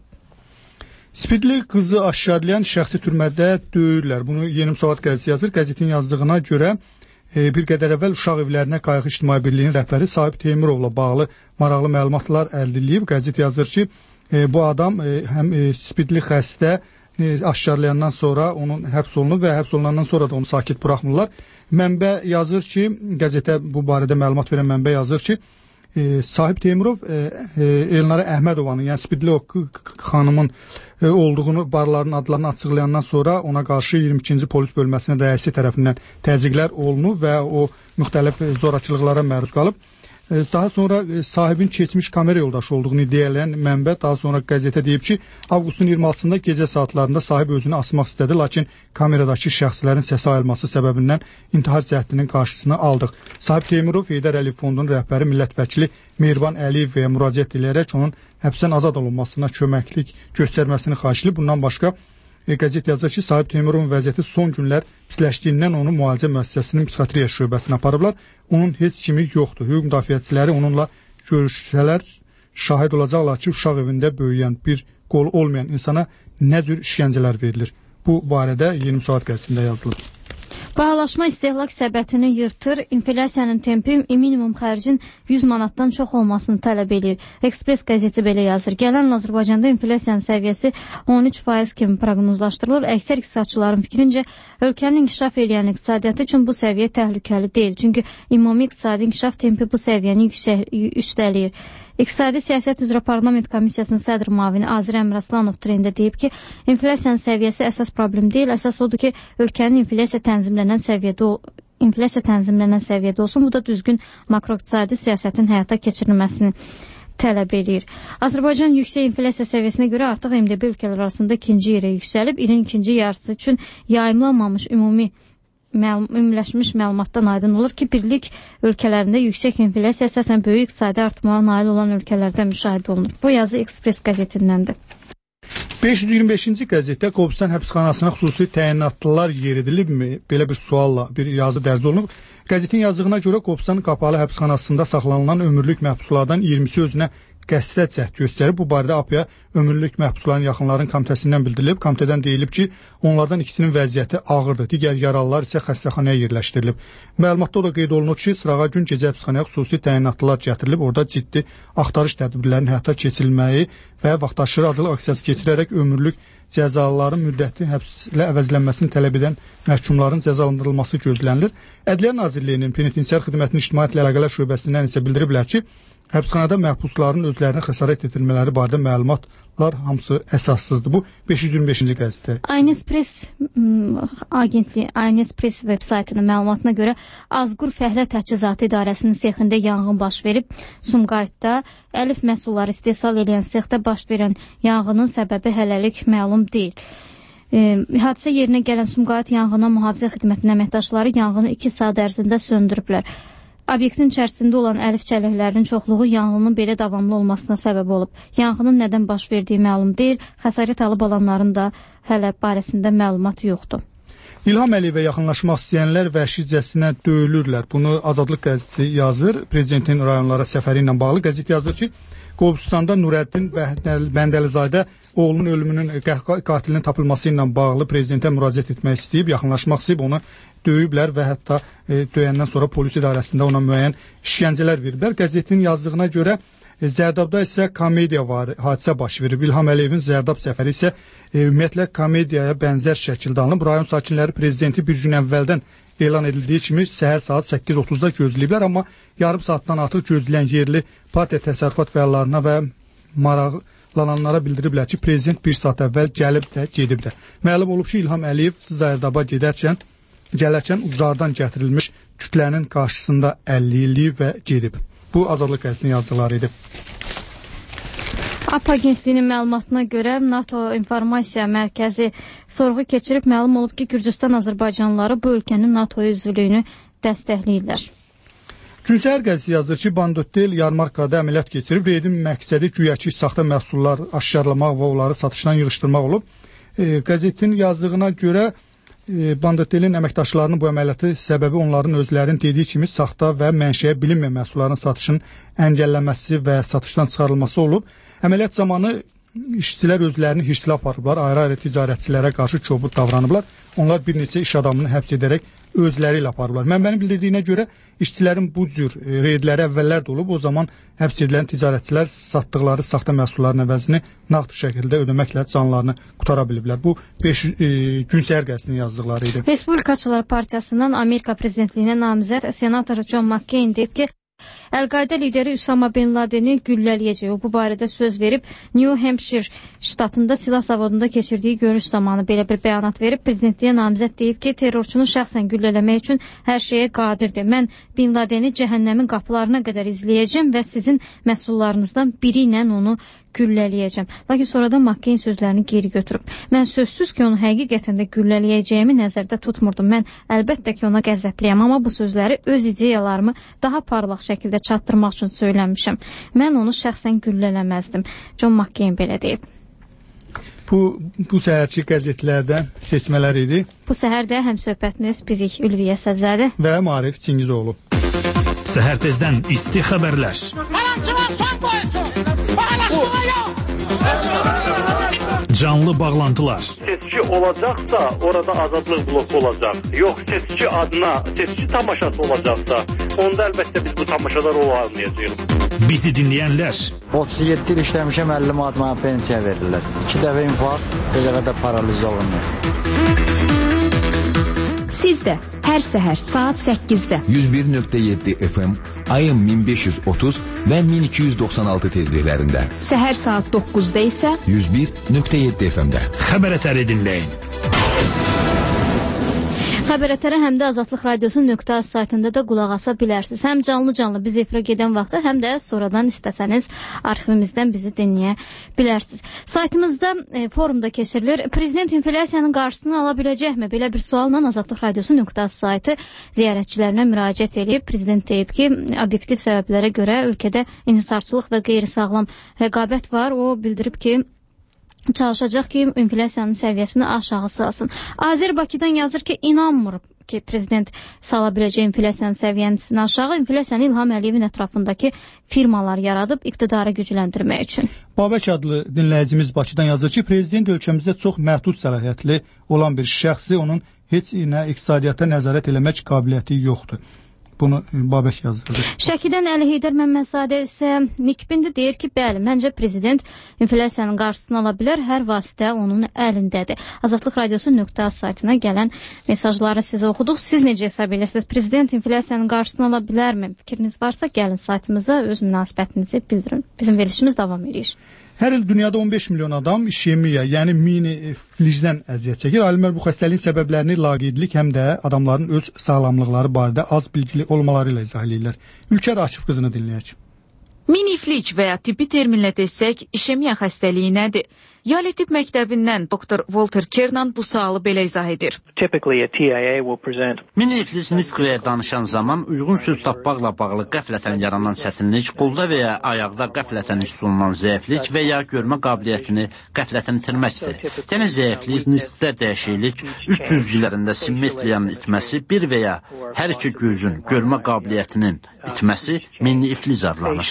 Speaker 2: Spidli qızı aşkarlayan şəxsi türmədə döyürlər. Bunu Yeni Müsavat qəzeti yazır. Qəzetin yazdığına görə bir qədər əvvəl Uşaq Evlərinə Qayğı İctimai Birliyinin rəhbəri Sahib Teymurovla bağlı maraqlı məlumatlar əldə edib. Qəzet yazır ki, bu adam həm spidli xəstə aşkarlayandan sonra onun həbs olunub və həbs olunandan sonra da onu sakit buraxmırlar. Mənbə yazır ki, qəzetə bu barədə məlumat verən mənbə yazır ki, Sahib Teymurov Elnara Əhmədovanın, yəni Spidli xanımın olduğunu, barların adlarını açıqlayandan sonra ona qarşı 22-ci polis bölməsinin rəisi tərəfindən təzyiqlər olunub və o müxtəlif zorakılıqlara məruz qalıb. Daha sonra sahibin keçmiş kamera yoldaşı olduğunu iddialayan mənbə daha sonra qəzetə deyib ki, avqustun 26-sında gecə saatlarında sahib özünü asmaq istədi, lakin kameradakı şəxslərin səsi ayılması səbəbindən intihar cəhdinin qarşısını aldıq. Sahib Teymurov Heydər Əliyev Fondunun rəhbəri millət vəkili Mehriban Əliyevə müraciət edərək onun həbsdən azad olunmasına köməklik göstərməsini xahiş edib. Bundan başqa qəzet yazır ki, Sahib Teymurovun vəziyyəti son günlər pisləşdiyindən onu müalicə müəssisəsinin psixiatriya şöbəsinə aparıblar. Onun heç kimi yoxdur. Hüquq müdafiəçiləri onunla görüşsələr şahid olacaqlar ki, uşaq evində böyüyən bir qolu olmayan insana nə cür işgəncələr verilir. Bu barədə Yeni Müsavat qəzetində yazılıb.
Speaker 1: Bahalaşma istehlak səbətini yırtır, inflyasiyanın tempi minimum xərcin 100 manatdan çox olmasını tələb edir. Ekspres qəzeti belə yazır. Gələn Azərbaycanda inflyasiyanın səviyyəsi 13% kimi proqnozlaşdırılır. Əksər iqtisadçıların fikrincə, ölkənin inkişaf edən iqtisadiyyatı üçün bu səviyyə təhlükəli deyil. Çünki ümumi iqtisadi inkişaf tempi bu səviyyəni üstələyir. İqtisadi Siyasət üzrə Parlament Komissiyasının sədr müavini Azir Əmraslanov trendə deyib ki, inflyasiyanın səviyyəsi əsas problem deyil, əsas odur ki, ölkənin inflyasiya tənzimlənən səviyyədə olsun. Bu da düzgün makroiqtisadi siyasətin həyata keçirilməsini tələb edir. Azərbaycan yüksək inflyasiya səviyyəsinə görə artıq MDB ölkələr arasında ikinci yerə yüksəlib. İlin ikinci yarısı üçün yayımlanmamış ümumiləşmiş məlumatdan aydın olur ki, birlik ölkələrində yüksək inflyasiya əsasən böyük iqtisadi artımaya nail olan ölkələrdə müşahidə olunur. Bu yazı Ekspres qəzetindəndir.
Speaker 2: 525-ci qəzetdə Qobustan həbsxanasına xüsusi təyinatlılar yeridilibmi? Belə bir sualla bir yazı dərc olunub. Qəzetin yazdığına görə Qobustan qapalı həbsxanasında saxlanılan ömürlük məhbuslardan 20-si özünə qəsdə cəhd göstərib. Bu barədə APA ömürlük məhbusların yaxınların komitəsindən bildirilib. Komitədən deyilib ki, onlardan ikisinin vəziyyəti ağırdır. Digər yaralılar isə xəstəxanaya yerləşdirilib. Məlumatda o da qeyd olunur ki, Sırağa gün gecə həbsxanaya xüsusi təyinatlılar gətirilib. Orada ciddi axtarış tədbirlərinin həyata keçirilməyi və vaxtaşırı aclıq aksiyası keçirərək ömürlük cəzaların müddəti həbslə əvəzlənməsini tələb edən məhkumların cəzalandırılması gözlənilir. Ədliyyə Nazirliyinin Penitensiar Xidmətinin İctimaiyyətlə Əlaqələr şöbəsindən isə bildiriblər ki, həbsxanada məhbusların özlərinə xəsarət yetirmələri barədə məlumatlar hamısı əsassızdır. Bu 525-ci qəzetə. Aynespres veb saytının məlumatına görə Azqur Fəhlə Təchizatı İdarəsinin sexində yanğın baş verib. Sumqayıtda əlif məhsulları istehsal edən sexdə baş verən yanğının səbəbi hələlik məlum deyil. Hadisə yerinə gələn Sumqayıt Yanğına Mühafizə Xidmətinin əməkdaşları yanğını 2 saat ərzində söndürüblər. Obyektin içərisində olan əlif çəlləklərinin çoxluğu yanğının belə davamlı olmasına səbəb olub. Yanğının nədən baş verdiyi məlum deyil, xəsarət alıb olanların da hələ barəsində məlumat yoxdur. İlham Əliyevə yaxınlaşmaq istəyənlər vəhşicəsinə döyülürlər. Bunu Azadlıq qəzeti yazır. Prezidentin rayonlara səfəri ilə bağlı qəzet yazır ki, Qobustanda Nurəddin Bəndəlizadə oğlunun ölümünün qatilinin tapılması ilə bağlı prezidentə müraciət etmək istəyib, yaxınlaşmaq istəyib, onu döyüblər və hətta döyəndən sonra polis idarəsində ona müəyyən işgəncələr veriblər. Qəzetin yazdığına görə Zərdabda isə komediya var, hadisə baş verib. İlham Əliyevin Zərdab səfəri isə ümumiyyətlə komediyaya bənzər şəkildə alınıb. Rayon sakinləri prezidenti bir gün əvvəldən elan edildiyi kimi səhər saat 8:30-da gözləyiblər, amma yarım saatdan artıq gözləyən yerli partiya təsərrüfat fəallarına və maraqlananlara bildiriblər ki, prezident bir saat əvvəl gəlib də gedib də. Məlum olub ki, İlham Əliyev Zərdaba gələrkən uzaqdan gətirilmiş kütlənin qarşısında 50 illik və gedib. Bu Azadlıq qəzetinin yazdıqları idi.
Speaker 1: AP agentliyinin məlumatına görə NATO informasiya mərkəzi sorğu keçirib, məlum olub ki, Gürcüstan Azərbaycanlıları bu ölkənin NATO üzvlüyünü dəstəkləyirlər.
Speaker 2: Gün səhər qəzeti yazdır ki, Bandotel yarmarkada əməliyyat keçirib, reydin məqsədi güya ki, saxta məhsullar aşkarlamaq və onları satışdan yığışdırmaq olub. Qəzetin yazdığına görə Bandotelin əməkdaşlarının bu əməliyyatı səbəbi onların özlərinin dediyi kimi saxta və mənşəyə bilinməyən məhsulların satışının əngəllənməsi və satışdan çıxarılması olub. Əməliyyat zamanı işçilər özlərini hirslə aparıblar, ayrı-ayrı ticarətçilərə qarşı kobud davranıblar. Onlar bir neçə iş adamını həbs edərək özləri ilə aparıblar. Mənbənin bildirdiyinə görə işçilərin bu cür reydləri əvvəllər də olub. O zaman həbs edilən ticarətçilər satdıqları saxta məhsulların əvəzini nağd şəkildə ödəməklə canlarını qutara biliblər. Bu Gün Səhər qəzetinin yazdıqları idi.
Speaker 1: Respublikaçılar Partiyasından Amerika prezidentliyinə namizəd senator John McCain deyib ki, Əl-Qayda lideri Üsama Bin Ladeni güllələyəcək. O bu barədə söz verib, New Hampshire ştatında silah zavodunda keçirdiyi görüş zamanı belə bir bəyanat verib. Prezidentliyə namizəd deyib ki, terrorçunu şəxsən güllələmək üçün hər şeyə qadirdir. Mən Bin Ladeni cəhənnəmin qapılarına qədər izləyəcəm və sizin məhsullarınızdan biri ilə onu güllələyəcəm. Lakin sonradan McCain sözlərini geri götürüb. Mən sözsüz ki, onu həqiqətən də güllələyəcəyimi nəzərdə tutmurdum. Mən əlbəttə ki, ona qəzəbliyəm, amma bu sözləri öz ideyalarımı daha parlaq şəkildə çatdırmaq üçün söyləmişəm. Mən onu şəxsən güllələməzdim. John McCain belə deyib.
Speaker 2: Bu səhərki qəzetlərdən seçmələr idi.
Speaker 1: Bu səhər də həmsöhbətiniz bizik Ülviyə Səzəli
Speaker 2: və Marif Çingizoğlu.
Speaker 5: Səhər tezdən isti xəbərlər. Canlı bağlantılar.
Speaker 17: Seçki olacaqsa, orada azadlıq bloku olacaq. Yox, seçki adına, seçki tamaşası olacaqsa, onda əlbəttə biz bu tamaşalar olmayacağıq.
Speaker 5: Bizi dinləyənlər.
Speaker 11: 37 il işləmişəm, 50 manat mənə pensiya verirlər. 2 dəfə infarkt, bir dəfə də paraliz olunur.
Speaker 9: Siz də hər səhər saat 8-də
Speaker 8: 101.7 FM, ayın 1530 və 1296 tezliklərində.
Speaker 9: Səhər saat 9-da isə
Speaker 8: 101.7 FM-də.
Speaker 5: Xəbər ətəri dinləyin.
Speaker 1: Xəbər ətəri həm də Azadlıq Radiosu.az saytında da qulaq asa bilərsiniz. Həm canlı biz efirə gedən vaxtda, həm də sonradan istəsəniz arxivimizdən bizi dinləyə bilərsiniz. Saytımızda forumda keçirilir. Prezident inflyasiyanın qarşısını ala biləcəkmi? Belə bir sualla Azadlıq Radiosu.az saytı ziyarətçilərinə müraciət edib. Prezident deyib ki, obyektiv səbəblərə görə ölkədə inhisarçılıq və qeyri-sağlam rəqabət var. O bildirib ki, çalışacaq ki, inflyasiyanın səviyyəsini aşağı salsın. Azər Bakıdan yazır ki, inanmır ki, prezident sala biləcək inflyasiyanın səviyyəsini aşağı. İnflyasiyanı İlham Əliyevin ətrafındakı firmalar yaradıb iqtidarı gücləndirmək üçün.
Speaker 2: Babək adlı dinləyicimiz Bakıdan yazır ki, prezident ölkəmizdə çox məhdud səlahiyyətli olan bir şəxsdir. Onun heç iqtisadiyyata nəzarət eləmək qabiliyyəti yoxdur. Bunu Babək yazırdı.
Speaker 1: Şəkidən Əli Heydər Məmmədzadə isə nikbində deyir ki, bəli, məncə prezident inflyasiyanın qarşısını ala bilər, hər vasitə onun əlindədir. Azadlıq Radiosu.az saytına gələn mesajları sizə oxuduq. Siz necə hesab edirsiniz? Prezident inflyasiyanın qarşısını ala bilərmi? Fikriniz varsa gəlin saytımıza öz münasibətinizi bildirin. Bizim verilişimiz davam edir.
Speaker 2: Hər il dünyada 15 milyon adam işemiya, yəni mini filizdən əziyyət çəkir. Alimlər bu xəstəliyin səbəblərini laqeydlik həm də adamların öz sağlamlıqları barədə az bilgili olmaları ilə izah edirlər. Ülkər Aşif qızını dinləyək.
Speaker 12: Miniflik və ya tibbi terminlə desək, işemiya xəstəliyi nədir? Yale Tibb Məktəbindən doktor Walter Kernan bu sualı belə izah edir.
Speaker 19: Miniflis nitqəyə danışan zaman uyğun söz tapmaqla bağlı qəflətən yaranan çətinlik, qolda və ya ayaqda qəflətən hiss olunan zəiflik və ya görmə qabiliyyətini qəflətən itirməkdir. Yəni zəiflik, nitqdə dəyişiklik, üç cüzgülərində simmetriyanın itməsi, bir və ya hər iki gözün görmə qabiliyyətinin itməsi mini iflic adlanır.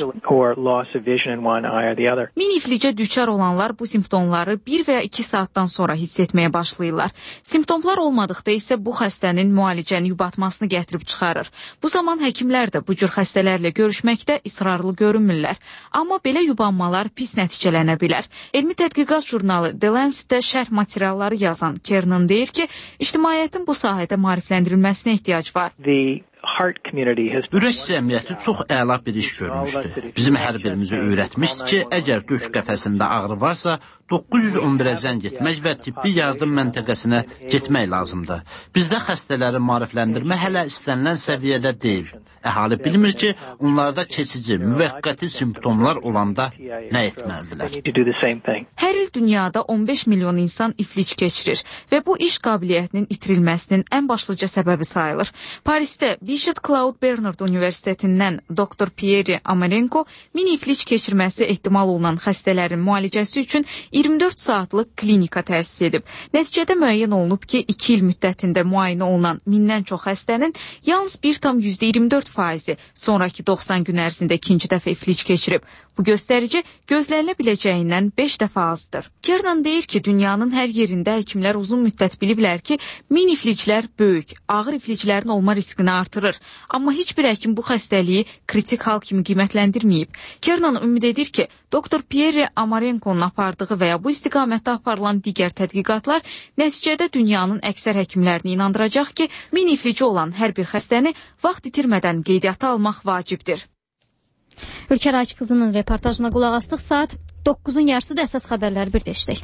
Speaker 12: Mini iflicə düçar olanlar bu simptomları 1 və ya 2 saatdan sonra hiss etməyə başlayırlar. Simptomlar olmadıqda isə bu xəstənin müalicəni yubatmasını gətirib çıxarır. Bu zaman həkimlər də bu cür xəstələrlə görüşməkdə israrlı görünmürlər. Amma belə yubanmalar pis nəticələnə bilər. Elmi tədqiqat jurnalı The Lancet'də şərh materialları yazan Kernan deyir ki, ictimaiyyətin bu sahədə maarifləndirilməsinə ehtiyac var.
Speaker 19: Ürək cəmiyyəti çox əla bir iş görmüşdü. Bizim hər birimizi öyrətmişdi ki, əgər döş qəfəsində ağrı varsa, 911-ə zəng etmək və tibbi yardım məntəqəsinə getmək lazımdır. Bizdə xəstələri maarifləndirmə hələ istənilən səviyyədə deyil. Əhali bilmir ki, onlarda keçici, müvəqqəti simptomlar olanda nə etməlidirlər.
Speaker 12: Hər il dünyada 15 milyon insan iflic keçirir və bu iş qabiliyyətinin itirilməsinin ən başlıca səbəbi sayılır. Parisdə Bishop Claude Bernard Universitetindən Dr. Pierre Amarenko mini iflic keçirməsi ehtimal olunan xəstələrin müalicəsi üçün 24 saatlıq klinika təsis edib. Nəticədə müəyyən olunub ki, 2 il müddətində müayinə olunan 1000-dən çox xəstənin yalnız 1,24% sonraki 90 gün ərzində ikinci dəfə iflic keçirib. Bu göstərici gözlənilə biləcəyindən 5 dəfə azdır. Kernan deyir ki, dünyanın hər yerində həkimlər uzun müddət biliblər ki, mini ifliclər böyük, ağır ifliclərin olma riskini artırır. Amma heç bir həkim bu xəstəliyi kritik hal kimi qiymətləndirməyib. Kernan ümid edir ki, Dr. Pierre Amarenko'nun apardığı və ya bu istiqamətdə aparılan digər tədqiqatlar nəticədə dünyanın əksər həkimlərini inandıracaq ki, mini iflici olan hər bir xəstəni vaxt itirmədən qeydiyyata almaq vacibdir.
Speaker 1: Ülker Akif qızının reportajına qulaq astıq. Saat 9-un yarısı da əsas xəbərləri birləşdik.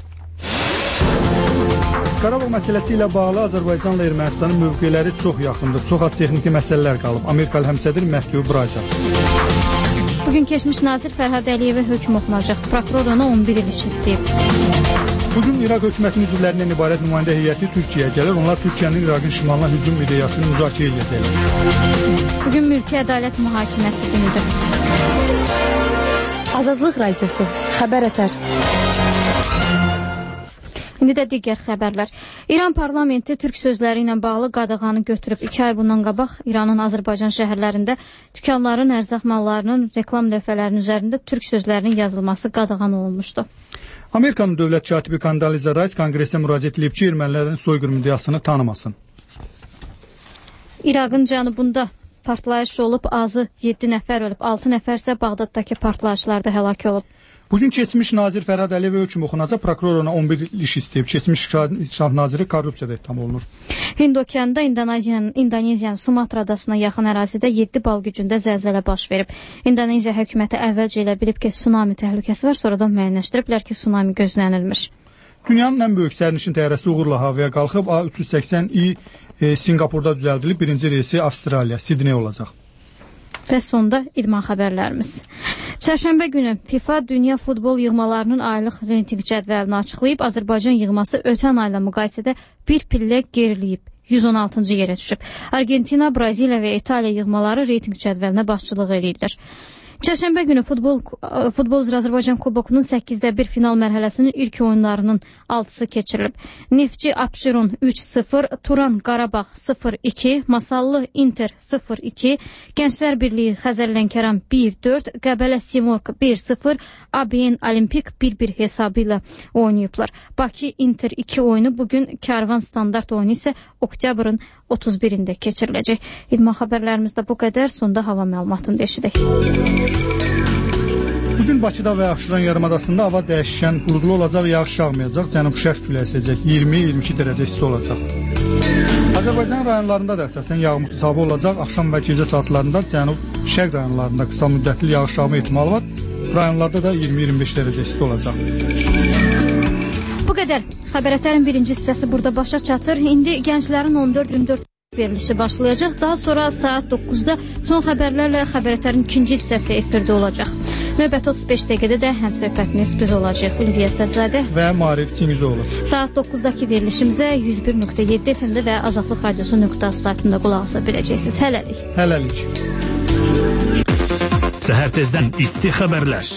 Speaker 2: Qarabağ məsələsi ilə bağlı Azərbaycanla Ermənistanın mövqeləri çox yaxındır. Çox az texniki məsələlər qalıb. Amerikalı həmsədr Məhdi Brayza.
Speaker 1: Bugün keçmiş nazir Fərhad Əliyevə hökm oxunacaq. Prokuror ona 11 il iş istəyib.
Speaker 2: Bugün İraq hökumətinin üzvlərindən ibarət nümayəndə heyəti Türkiyəyə gəlir. Onlar Türkiyənin İraqın şimalına hücum ideyasını müzakirə edəcəklər.
Speaker 1: Bugün mülki ədalət mühakiməsi günüdür.
Speaker 3: Azadlıq Radiosu, xəbər ətər.
Speaker 1: İndi də digər xəbərlər. İran parlamenti türk sözləri ilə bağlı qadağanı götürüb. 2 ay bundan qabaq İranın Azərbaycan şəhərlərində dükanların, ərzaq mallarının, reklam lövhələrinin üzərində türk sözlərinin yazılması qadağan olunmuşdu.
Speaker 2: Amerikanın dövlət katibi Condoleezza Rice konqresə müraciət edib ki, ermənilərin soyqırım iddiasını tanımasın.
Speaker 1: İraqın cənubunda partlayış olub, azı 7 nəfər ölüb, 6 nəfər isə Bağdaddakı partlayışlarda həlak olub.
Speaker 2: Bugün keçmiş nazir Fərhad Əliyevə hökm oxunacaq. Prokuror ona 11 il iş istəyib. Keçmiş İşraf naziri korrupsiyada ittiham olunur.
Speaker 1: Hind okeanında İndoneziyanın Sumatra adasına yaxın ərazidə 7 bal gücündə zəlzələ baş verib. İndoneziya hökuməti əvvəlcə elə bilib ki, tsunami təhlükəsi var, sonradan müəyyənləşdiriblər ki, tsunami gözlənilmir.
Speaker 2: Dünyanın ən böyük sərnişin təyyarəsi uğurla havaya qalxıb. A380i Singapurda düzəldilib. Birinci reysi Avstraliya, Sidney olacaq.
Speaker 1: Və sonda idman xəbərlərimiz. Çərşənbə günü FIFA Dünya futbol yığmalarının aylıq reytinq cədvəlini açıqlayıb. Azərbaycan yığması ötən ayla müqayisədə bir pillə geriləyib. 116-cı yerə düşüb. Argentina, Braziliya və İtaliya yığmaları reytinq cədvəlinə başçılıq edirlər. Çərşənbə günü futbol üzrə Azərbaycan Kubokunun 8-1 final mərhələsinin ilk oyunlarının 6-sı keçirilib. Neftçi Abşeron 3-0, Turan Qarabağ 0-2, Masallı Inter 0-2, Gənclər Birliyi Xəzər Lənkəran 1-4, Qəbələ Simorq 1-0, ABN Olimpik 1-1 hesabı ilə oynayıblar. Bakı Inter 2 oyunu bugün, Karvan Standart oyunu isə oktyabrın 31-də keçiriləcək. İdman xəbərlərimizdə bu qədər. Sonda hava məlumatını eşidək.
Speaker 2: Bugün Bakıda və Abşeron yarımadasında hava dəyişkən, buludlu olacaq, yağış yağmayacaq, cənub-şərq küləyi əsəcək, 20-22 dərəcə isti olacaq. Azərbaycan rayonlarında da əsasən yağmursuz hava olacaq, axşam və gecə saatlarında cənub-şərq rayonlarında qısa müddətli yağış yağma ehtimalı var, rayonlarda da 20-25 dərəcə isti olacaq.
Speaker 1: Bu qədər. Xəbərətlərin birinci hissəsi burada başa çatır. İndi gənclərin 14-24 verilişi başlayacaq. Daha sonra saat 9-da son xəbərlərlə xəbərətlərin ikinci hissəsi efirdə olacaq. Növbəti 35 dəqiqədə də həmsöhbətiniz biz olacaq. Ulviyə Sədzadə və
Speaker 2: Marif Çingizoğlu.
Speaker 1: Saat 9-dakı verilişimizə 101.7 FM-də və Azadlıq Radiosu.az saytında qulaq asa biləcəksiniz. Hələlik.
Speaker 2: Hələlik.
Speaker 5: Səhər tezdən isti xəbərlər.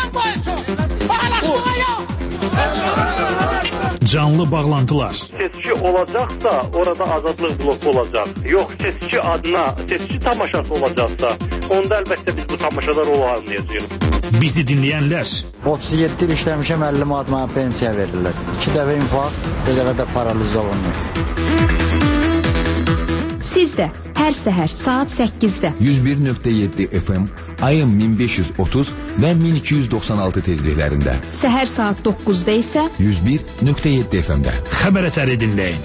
Speaker 5: Canlı bağlantılar.
Speaker 17: Seçki seçici olacaqsa, orada azadlıq bloku olacaq. Yox, seçici adına, seçici tamaşası olacaqsa, onda əlbəttə biz bu tamaşada rol almayacağıq.
Speaker 5: Bizi dinləyənlər
Speaker 11: 37 il işləmişəm, 50 manat mənə pensiya verirlər. 2 dəfə infarkt, bir dəfə də paraliz olunur.
Speaker 9: Siz də hər səhər saat 8-də
Speaker 8: 101.7 FM, ayın 1530 və 1296 tezliklərində.
Speaker 9: Səhər saat 9-da isə
Speaker 8: 101.7 FM-də.
Speaker 5: Xəbər ətəri dinləyin.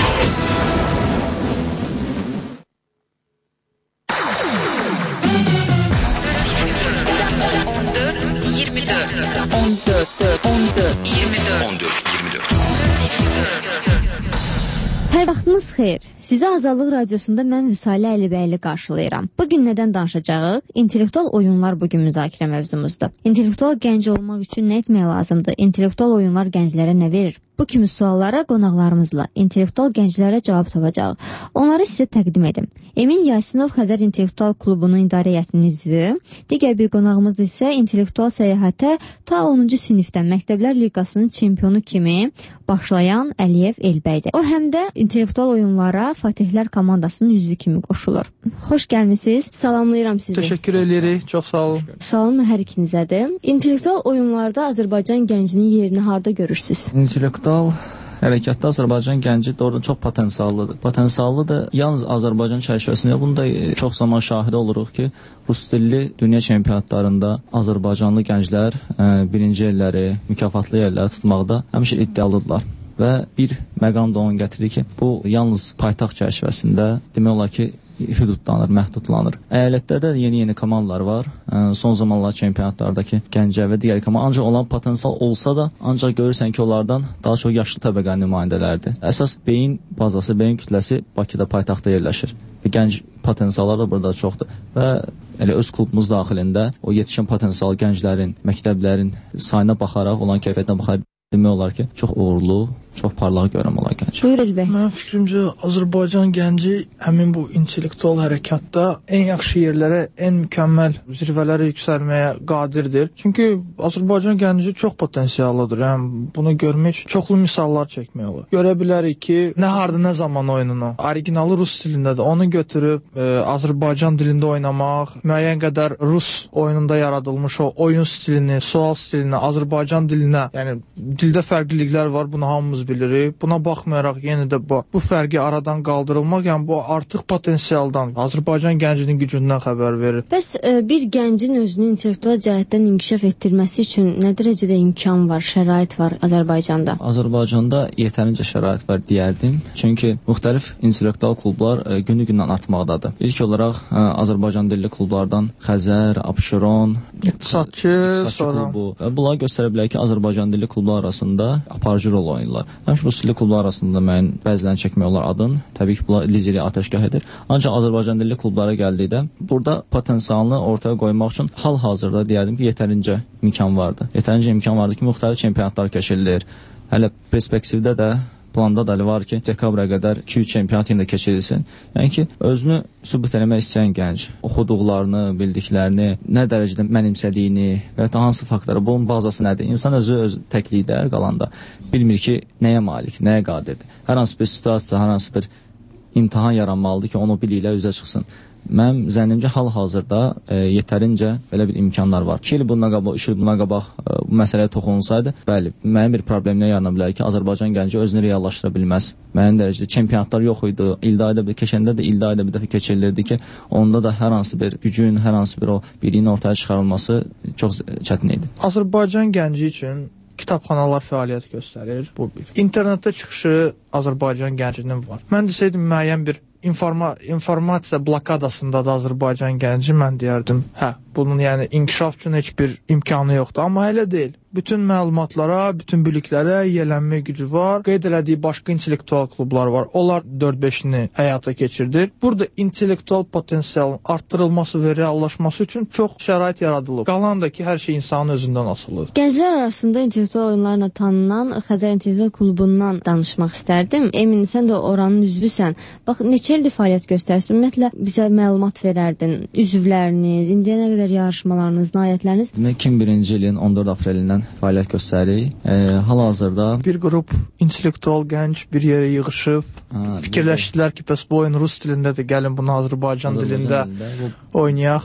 Speaker 1: Hər vaxtınız xeyir. Sizi Azadlıq Radiosunda mən Vüsalə Əlibəyli qarşılayıram. Bugün nədən danışacağıq? İntellektual oyunlar bugün müzakirə mövzumuzdur. İntellektual gənc olmaq üçün nə etmək lazımdır? İntellektual oyunlar gənclərə nə verir? Bu kimi suallara qonaqlarımızla intellektual gənclərə cavab tapacağıq. Onları sizə təqdim edim. Emin Yasinov Xəzər İntellektual Klubunun idarə heyətinin üzvü, digər bir qonağımız isə intellektual səyahətə ta 10-cu sinifdən Məktəblər Liqasının çempionu kimi başlayan Əliyev Elbəydir. O həm də intellektual oyunlara Fatihlər komandasının üzvü kimi qoşulur. Xoş gəlmisiniz. Salamlayıram sizi.
Speaker 20: Təşəkkür edirik. Çox sağ olun.
Speaker 1: Sualım hər ikinizədir. İntellektual oyunlarda Azərbaycan gəncinin yerini harda görürsüz?
Speaker 20: İntellektual hərəkətdə Azərbaycan gənci doğrudan çox potensiallıdır. Potensiallıdır yalnız Azərbaycan çərçivəsində. Bunu da çox zaman şahidi oluruq ki, rus dilli dünya çempionatlarında Azərbaycanlı gənclər birinci yerləri, mükafatlı yerləri tutmaqda həmişə iddialıdırlar. Və bir məqam da onu gətirir ki, bu yalnız paytaxt çərçivəsində demək olar ki, hüdudlanır, məhdudlanır. Əyalətdə də yeni komandalar var. Son zamanlar çempionatlardakı Gəncə və digər komanda ancaq olan potensial olsa da, ancaq görürsən ki, onlardan daha çox yaşlı təbəqənin nümayəndələrdir. Əsas beyin bazası, beyin kütləsi Bakıda, paytaxtda yerləşir. Gənc potensiallar da burada çoxdur. Və elə öz klubumuz daxilində o yetişən potensial gənclərin, məktəblərin sayına baxaraq, olan keyfiyyətinə baxaraq demək olar ki, çox uğurlu, çox parlaq görəm olan gənc.
Speaker 1: Buyur Elbəy.
Speaker 20: Mənim fikrimcə Azərbaycan gənci həmin bu intellektual hərəkatda ən yaxşı yerlərə, ən mükəmməl zirvələrə yüksəlməyə qadirdir. Çünki Azərbaycan gənci çox potensiallıdır. Yəni bunu görmək üçün çoxlu misallar çəkmək olur. Görə bilərik ki, nə harda, nə zaman oyununu, originalı rus dilindədir. Onu götürüb Azərbaycan dilində oynamaq, müəyyən qədər rus oyununda yaradılmış o oyun stilini, sual stilini Azərbaycan dilinə, yəni dildə fərqliliklər var, bunu hamımız bilirik. Buna baxmayaraq yenə də bu fərqi aradan qaldırılmaq, yəni bu artıq potensialdan, Azərbaycan gəncinin gücündən xəbər verir.
Speaker 1: Bəs bir gəncin özünü intellektual cəhətdən inkişaf etdirməsi üçün nə dərəcədə imkan var, şərait var Azərbaycanda?
Speaker 20: Azərbaycanda yetərincə şərait var deyərdim. Çünki müxtəlif intellektual klublar günü-gündən artmaqdadır. İlk olaraq Azərbaycan dilli klublardan Xəzər, Abşeron, İqtisadçı klubu. Bunlar göstərə bilər ki, Azərbaycan dilli klublar arasında aparıcı rol oynayırlar. Həmçinin rus dilli klublar arasında müəyyən bəzilərini çəkmək olar adın. Təbii ki, bunlar lideri atəşgah edir. Ancaq Azərbaycan dilli klublara gəldikdə burada potensialını ortaya qoymaq üçün hal-hazırda deyərdim ki, yetərincə imkan vardı. Yetərincə imkan vardı ki, müxtəlif çempionatlar keçirilir. Hələ perspektivdə də planda da var ki, dekabrə qədər 2-3 çempionat yenə keçirilsin. Yəni ki, özünü sübut eləmək istəyən gənc, oxuduqlarını, bildiklərini, nə dərəcədə mənimsədiyini və ya hansı faktorlar, bunun bazası nədir? İnsan öz təklikdə qalanda bilmir ki, nəyə malik, nəyə qadirdir. Hər hansı bir situasiya, hər hansı bir imtahan yaranmalıdır ki, onu biliklə üzə çıxsın. Mənim zənnimcə hal-hazırda yetərincə belə bir imkanlar var. 2 il bundan qabaq, 3 il bundan qabaq bu məsələyə toxununsaydı, bəli, müəyyən bir problemlə yarana bilər ki, Azərbaycan gənci özünü reallaşdıra bilməz. Müəyyən dərəcədə çempionatlar yox idi. İldə ayda bir keçəndə də ildə ayda bir dəfə keçirilirdi ki, onda da hər hansı bir gücün, hər hansı bir o birliyin ortaya çıxarılması çox çətin idi. Azərbaycan gənci üçün kitabxanalar fəaliyyət göstərir. Bu bir. İnternetdə çıxışı Azərbaycan gəncinin var. Mən desəydim müəyyən bir informasiya blokadasında da Azərbaycan gənci mən deyərdim, bunun yəni inkişaf üçün heç bir imkanı yoxdur. Amma elə deyil. Bütün məlumatlara, bütün biliklərə yiyələnmə gücü var. Qeyd elədiyi başqa intellektual klublar var. Onlar 4-5-ni həyata keçirdir. Burada intellektual potensialın arttırılması və reallaşması üçün çox şərait yaradılıb. Qalan da ki, hər şey insanın özündən asılıdır.
Speaker 1: Gənclər arasında intellektual oyunlarla tanınan Xəzər İntellektual Klubundan danışmaq istərdim. Emin, sən də oranın üzvüsən. Bax, neçə ildir fəaliyyət göstərirsən? Ümumiyyətlə, bizə məlumat verərdin. Üzvləriniz, indiyənə qədər
Speaker 3: turnirlər, yarışmalarınız, nailiyyətləriniz?
Speaker 20: 2001-ci ilin 14 aprelindən fəaliyyət göstəririk. Hal-hazırda
Speaker 21: bir qrup intellektual gənc bir yerə yığışıb, fikirləşdilər ki, bəs bu oyun rus dilindədir, gəlin bunu Azərbaycan dilində oynayaq.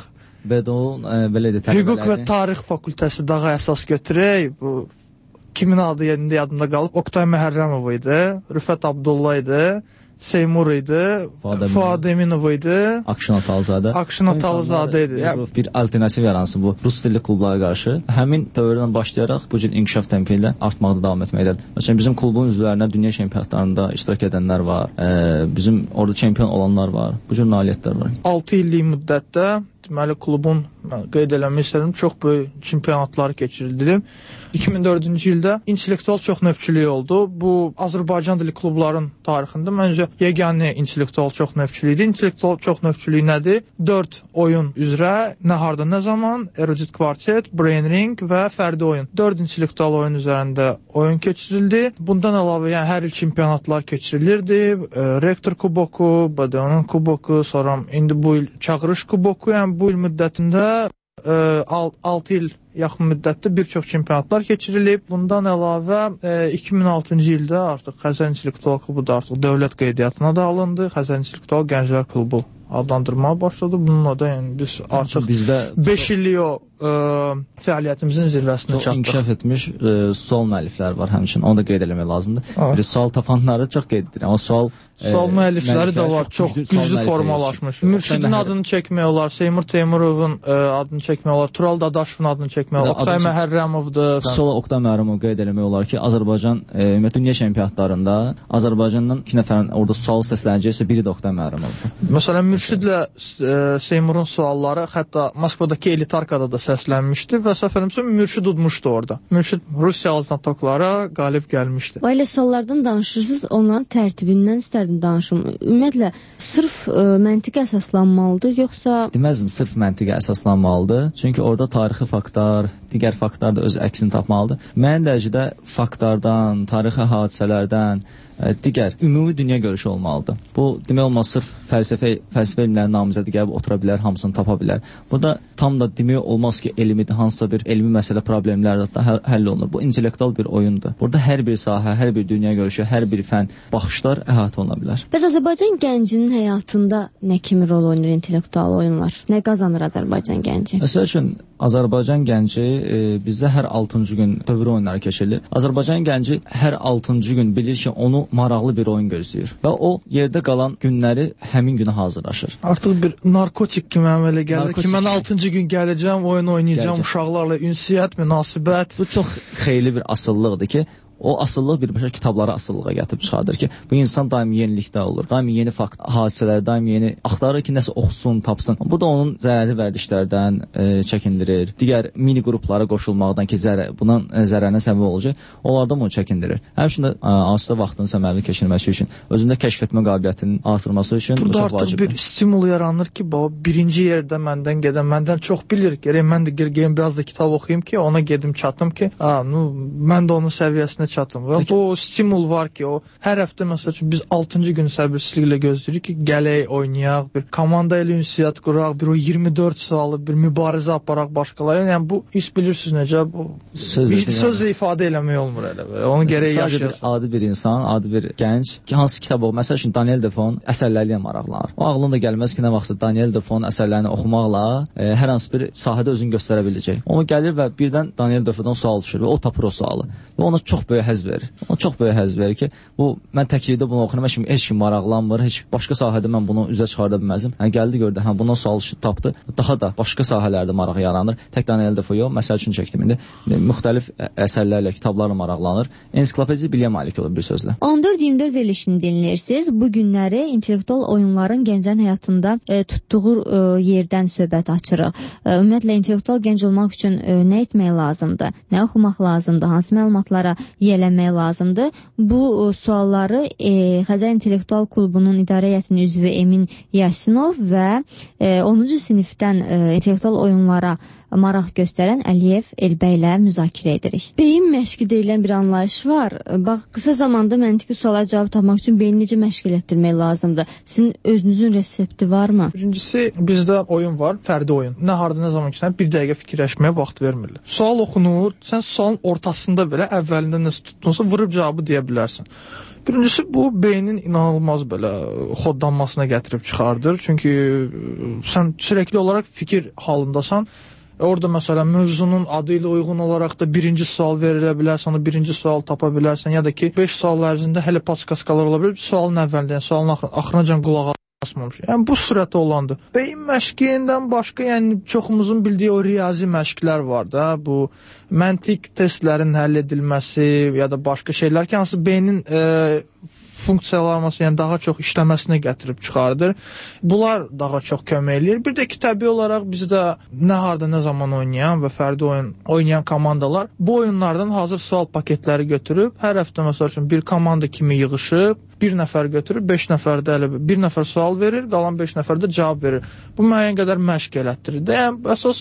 Speaker 21: Hüquq və Tarix Fakültəsi dağa əsas götürək. Bu kimin adı yadımda qalıb? Oktay Məhərrəmov idi, Rüfət Abdullah idi, Seymur idi, Fuad Eminov idi,
Speaker 20: Akşin
Speaker 21: Atalzadə idi.
Speaker 20: Bir alternativ yaransın bu rus dilli klublara qarşı. Həmin dövrdən başlayaraq bu cür inkişaf tempi ilə artmaqda davam etməkdədir. Məsələn, bizim klubun üzvlərinə dünya çempionatlarında iştirak edənlər var, bizim orada çempion olanlar var, bu cür nailiyyətlər var.
Speaker 21: 6 illik müddətdə deməli klubun qeyd eləmək istədim, çox böyük çempionatları keçirildi. 2004-cü ildə intellektual çoxnövçülük oldu. Bu Azərbaycan dilli klubların tarixində məncə yeganə intellektual çoxnövçülük idi. İntellektual çoxnövçülük nədir? 4 oyun üzrə nə harda, nə zaman, erudit kvartet, brain ring və fərdi oyun. 4 intellektual oyun üzərində oyun keçirildi. Bundan əlavə yəni hər il çempionatlar keçirilirdi. Rektor kuboku, BDO-nun kuboku, sonra indi bu il çağırış kuboku, yəni bu il müddətində 6 il yaxın müddətdə bir çox çempionatlar keçirilib. Bundan əlavə 2006-cı ildə artıq Xəzər İntellektual Klubu da artıq dövlət qeydiyyatına da alındı. Xəzər İntellektual Gənclər Klubu adlandırmaya başladı. Bununla da yəni biz artıq 5 illik o fəaliyyətimizin zirvəsinə çatdıq.
Speaker 20: İnkişaf etmiş sual müəllifləri var həmçinin. Onu da qeyd eləmək lazımdır. Bir sual tapanları çox qeyd edir. Amma sual
Speaker 21: müəllifləri də var. Çox güclü formalaşmış. Mürşidin adını çəkmək olar, Seymur Teymurovun adını çəkmək olar, Tural Dadaşovun adını çəkmək olar, Oktay Məhərrəmovdur.
Speaker 20: Sonra Oktay Məhərrəmov qeyd eləmək olar ki, Azərbaycan dünya çempionatlarında Azərbaycandan 2 nəfərin orada sual səslənəcəksə biri də Oktay Məhərrəmovdur.
Speaker 21: Məsələn, Mürşidlə Seymurun sualları hətta Moskvadakı Elitarkada da səslənmişdi və səhv eləmirəmsə Mürşid udmuşdu orada. Mürşid Rusiyalı znatoklara qalib gəlmişdi.
Speaker 3: Ailə suallardan danışırsınız, onların tərtibindən istərdim danışım. Ümumiyyətlə, sırf məntiqə əsaslanmalıdır, yoxsa...
Speaker 20: Deməzdim, sırf məntiqə əsaslanmalıdır. Çünki orada tarixi faktlar, digər faktlar da öz əksini tapmalıdır. Mən dərəcədə faktlardan, tarixi hadisələrdən, digər ümumi dünya görüşü olmalıdır. Bu demək olmaz sırf fəlsəfə elmlərinin namizədi gəlib otura bilər, hamısını tapa bilər. Bu da tam da demək olmaz ki, elmidir, hansısa bir elmi məsələ problemləri də həll olunur. Bu intellektual bir oyundur. Burada hər bir sahə, hər bir dünya görüşü, hər bir fən, baxışlar əhatə oluna bilər.
Speaker 3: Bəs Azərbaycan gəncinin həyatında nə kimi rol oynayır intellektual oyunlar? Nə qazanır Azərbaycan gənci?
Speaker 20: Məsəl üçün Azərbaycan gənci bizdə hər 6-cı gün dövr oyunları keçirilir. Azərbaycan gənci hər 6-cı gün bilir ki, onu maraqlı bir oyun gözləyir və o yerdə qalan günləri həmin günə hazırlaşır.
Speaker 21: Artıq bir narkotik kimi əmələ gəlir ki, mən 6-cı gün gələcəm, oyun oynayacağım, uşaqlarla ünsiyyət, münasibət.
Speaker 20: Bu çox xeyli bir asıllıqdır ki, o asıllıq birbaşa kitabları asıllığa gətirib çıxardır ki, bu insan daim yenilikdə olur, daim yeni fakt, hadisələr, daim yeni axtarır ki, nəsə oxusun, tapsın. Bu da onun zərərli vərdişlərdən çəkindirir. Digər mini qruplara qoşulmaqdan ki, bunun zərərinə səbəb olacaq, onlardan bunu çəkindirir. Həmçinin də asudə vaxtını səmərəli keçirməsi üçün, özündə kəşf etmə qabiliyyətinin artırması üçün bu çox vacibdir.
Speaker 21: Burada artıq bir stimul yaranır ki, birinci yerdə məndən gedən, məndən çox bilir, gərək mən də gələm biraz da kitab oxuyum ki, ona gedim çatım ki, mən də onun səviyyəsinə çatım. Və bu stimul var ki, o hər həftə məsəl üçün biz 6-cı gün səbirsizliklə gözləyirik ki, gələk, oynayaq, bir komanda ilə ünsiyyət quraq, bir o 24 sualı, bir mübarizə aparaq başqaları. Yəni bu hiss bilirsiniz necə, bu sözlə ifadə eləmək olmur elə. Onu gərək yaşayasın.
Speaker 20: Adi bir insan, adi bir gənc ki, hansı kitab oxu, məsəl üçün Daniel Defoe'nun əsərləri ilə maraqlanır. O ağlına gəlməz ki, nə vaxtsa Daniel Defoe'nun əsərlərini oxumaqla hər hansı bir sahədə özünü göstərə biləcək. Ona gəlir və birdən Daniel Defoe'dan sual düşür və o tapır o sualı. Və ona çox böyük həzz verir. Ona çox böyük həzz verir ki, bu mən təklikdə bunu oxuyuram, heç kim maraqlanmır, heç başqa sahədə mən bunu üzə çıxarda bilməzdim. Gəldi gördü, buna sual tapdı. Daha da başqa sahələrdə maraq yaranır. Tək Daniel Defoe yox, məsəl üçün çəkdim indi. Müxtəlif əsərlərlə, kitablarla maraqlanır. Ensiklopediya biliyə malik olur bir sözlə.
Speaker 3: 14-24 verilişini dinləyirsiniz. Bu günləri intellektual oyunların gənclərin həyatında tutduğu yerdən söhbət açırıq. Ümumiyyətlə intellektual gənc olmaq üçün nə etmək lazımdır? Nə oxumaq lazımdır? Hansı məlumatlara yiyələnmək lazımdır. Bu sualları Xəzər İntellektual Klubunun idarə heyətinin üzvü Emin Yasinov və 10-cu sinifdən intellektual oyunlara maraq göstərən Əliyev Elbəy ilə müzakirə edirik. Beyin məşqi deyilən bir anlayış var. Bax, qısa zamanda məntiqi suallara cavab tapmaq üçün beyni necə məşq etdirmək lazımdır? Sizin özünüzün resepti varmı?
Speaker 21: Birincisi, bizdə oyun var, fərdi oyun. Nə harda, nə zaman ki, bir dəqiqə fikirləşməyə vaxt vermirlər. Sual oxunur, sən sualın ortasında belə əvvəlində nəsə tutdunsa, vurub cavabı deyə bilərsən. Birincisi, bu beynin inanılmaz belə xodlanmasına gətirib çıxardır. Çünki sən sürekli olaraq fikir halındasan. Orada məsələn mövzunun adı ilə uyğun olaraq da birinci sual verilə bilər, sana birinci sual tapa bilərsən, ya da ki 5 sual ərzində hələ paskaskalar ola bilər, sualın əvvəlində, yəni sualın axırınacan qulağa asmamış. Yəni bu sürətdə olandır. Beyin məşqindən başqa, yəni çoxumuzun bildiyi o riyazi məşqlər var da, bu məntiq testlərin həll edilməsi ya da başqa şeylər ki, hansı beynin funksiyalarması, yəni daha çox işləməsinə gətirib çıxardır. Bunlar daha çox kömək eləyir. Bir də ki, təbii olaraq bizdə nə harda, nə zaman oynayan və fərdi oyun oynayan komandalar bu oyunlardan hazır sual paketləri götürüb, hər həftə məsəl üçün bir komanda kimi yığışıb, bir nəfər götürüb, 5 nəfərdə elə bir nəfər sual verir, qalan 5 nəfər də cavab verir. Bu müəyyən qədər məşq elətdirir. Yəni, əsas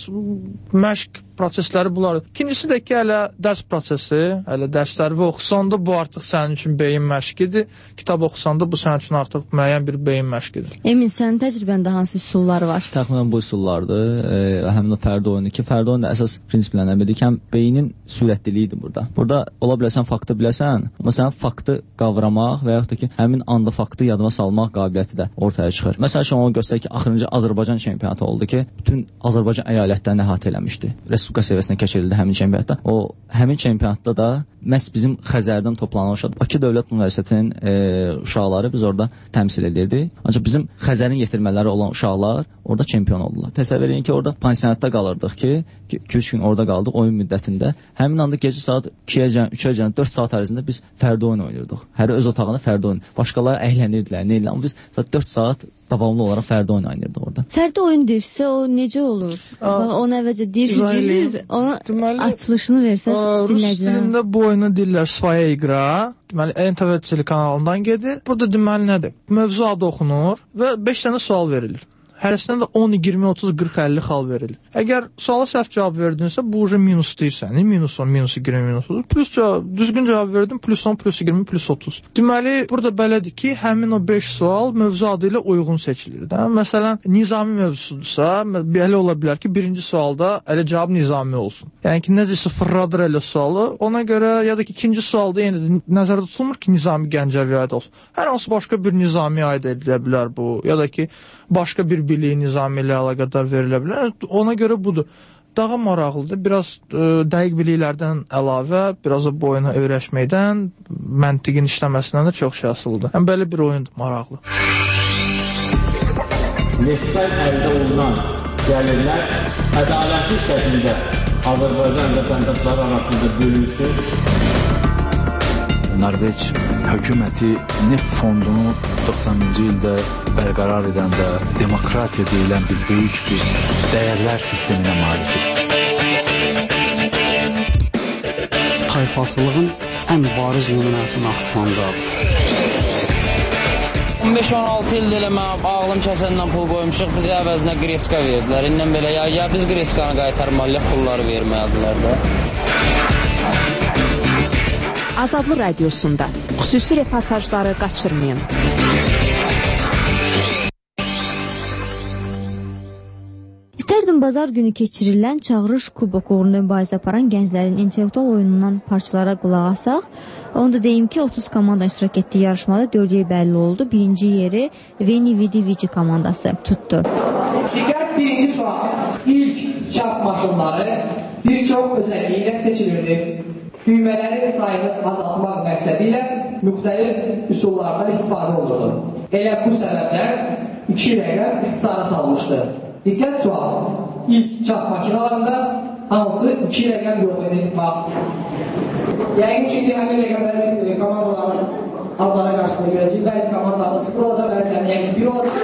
Speaker 21: məşq prosesləri bunlardır. İkincisi də ki, hələ dərs prosesi, hələ dərsləri oxusanda bu artıq sənin üçün beyin məşqidir. Kitab oxusanda bu sənin üçün artıq müəyyən bir beyin məşqidir.
Speaker 3: Emin, sənin təcrübəndə hansı üsullar var?
Speaker 20: Təxminən bu üsullardır. Həmin o fərdi oyunu ki, fərdi oyunda əsas prinsiplərdən biri ki, beynin sürətliliyidir burada. Burada ola bilərsən faktı biləsən, amma sənin faktı qavramaq və yaxud da ki, həmin anda faktı yadıma salmaq qabiliyyəti də ortaya çıxır. Məsəl üçün onu göstərir ki, axırıncı Azərbaycan çempionatı oldu ki, bütün Azərbaycan əyalətlərini əhatə eləmişdi. Respublika səviyyəsində keçirildi həmin çempionatda. O həmin çempionatda da məhz bizim Xəzərdən toplanan uşaq, Bakı Dövlət Universitetinin uşaqları biz orada təmsil edirdi. Ancaq bizim Xəzərin yetirmələri olan uşaqlar orada çempion oldular. Təsəvvür edin ki, orada pansionatda qalırdıq ki, 2-3 gün orada qaldıq oyun müddətində. Həmin anda gecə saat 2-yə, 3-yə, 4 saat ərzində biz fərdi oyun oynayırdıq. Hər öz otağında fərdi oyun. Başqaları əylənirdilər, nə ilə. Amma biz 4 saat davamlı olaraq fərdi oyun oynayırdıq orada.
Speaker 3: Fərdi oyun deyirsə, o necə olur? Onu əvvəlcə deyirsiniz, onun açılışını versəz dinləyicilərə.
Speaker 21: Rus dilində bu oyunu deyirlər Svaya iqra. Deməli, NTV telekanalından gedir. Burada deməli nədir? Mövzu adı oxunur və 5 dənə sual verilir. Hərəsindən də 10, 20, 30, 40, 50 xal verilir. Əgər suala səhv cavab verdinsə, bu uca minus deyirsən. Minus 10, minus 20, minus 30. Plus düzgün cavab verdin, plus 10, plus 20, plus 30. Deməli, burada belədir ki, həmin o 5 sual mövzu adı ilə uyğun seçilir. Məsələn, nizami mövzudursa, belə ola bilər ki, birinci sualda elə cavab nizami olsun. Yəni ki, necəsə fırladır elə sualı. Ona görə, ya da ki, ikinci sualda yenə nəzərdə tutulmur ki, nizami Gəncəviyə aid olsun. Hər hansı başqa bir nizami aid edilə bilər bu. Ya da ki, başqa bir biliyi nizami ilə əlaqədar verilə bilər. Ona görə budur. Daha maraqlıdır. Biraz dəqiq biliklərdən əlavə, biraz da bu oyunu öyrəşməkdən, məntiqin işləməsindən də çox şey asılıdır. Həm belə bir oyundur, maraqlı.
Speaker 4: Neftdən əldə olunan gəlirlər ədalətli şəkildə Azərbaycan vətəndaşları arasında bölünsün.
Speaker 22: Norveç hökuməti neft fondunu 90-cı ildə bərqərar edəndə demokratiya deyilən bir böyük bir dəyərlər sisteminə malikdir.
Speaker 23: Tayfaçılığın ən bariz nümunəsi Naxçıvandadır.
Speaker 24: 15-16 ildir elə mən ağlım kəsəndən pul qoymuşuq, bizə əvəzinə qreska verdilər. İndən belə, ya biz qreskanı qaytarmalıyıq, pulları verməyədilər də.
Speaker 9: Azadlı Radiosunda xüsusi reportajları qaçırmayın.
Speaker 3: İstərdim bazar günü keçirilən Çağırış Kubok uğrunda mübarizə aparan gənclərin intellektual oyunundan parçalara qulaq asaq. Onu da deyim ki, 30 komanda iştirak etdiyi yarışmada 4 yer bəlli oldu. Birinci yeri Veni Vidi Vici komandası tutdu.
Speaker 25: Diqqət, birinci sual. İlk çap maşınları bir çox özəlliyi seçilirdi. Düymələri sayını azaltmaq məqsədi ilə müxtəlif üsullardan istifadə olunurdu. Elə bu səbəbdən 2 rəqəm ixtisara salmışdı. Diqqət, sual. İlk çap makinalarında hansı 2 rəqəm yox edib bax. Yəqin ki, həmin rəqəmləri biz komandaların adlara qarşısında görəcək. Bəzi komandalarda 0 olacaq, bəzilərində yəqin ki 1 olacaq.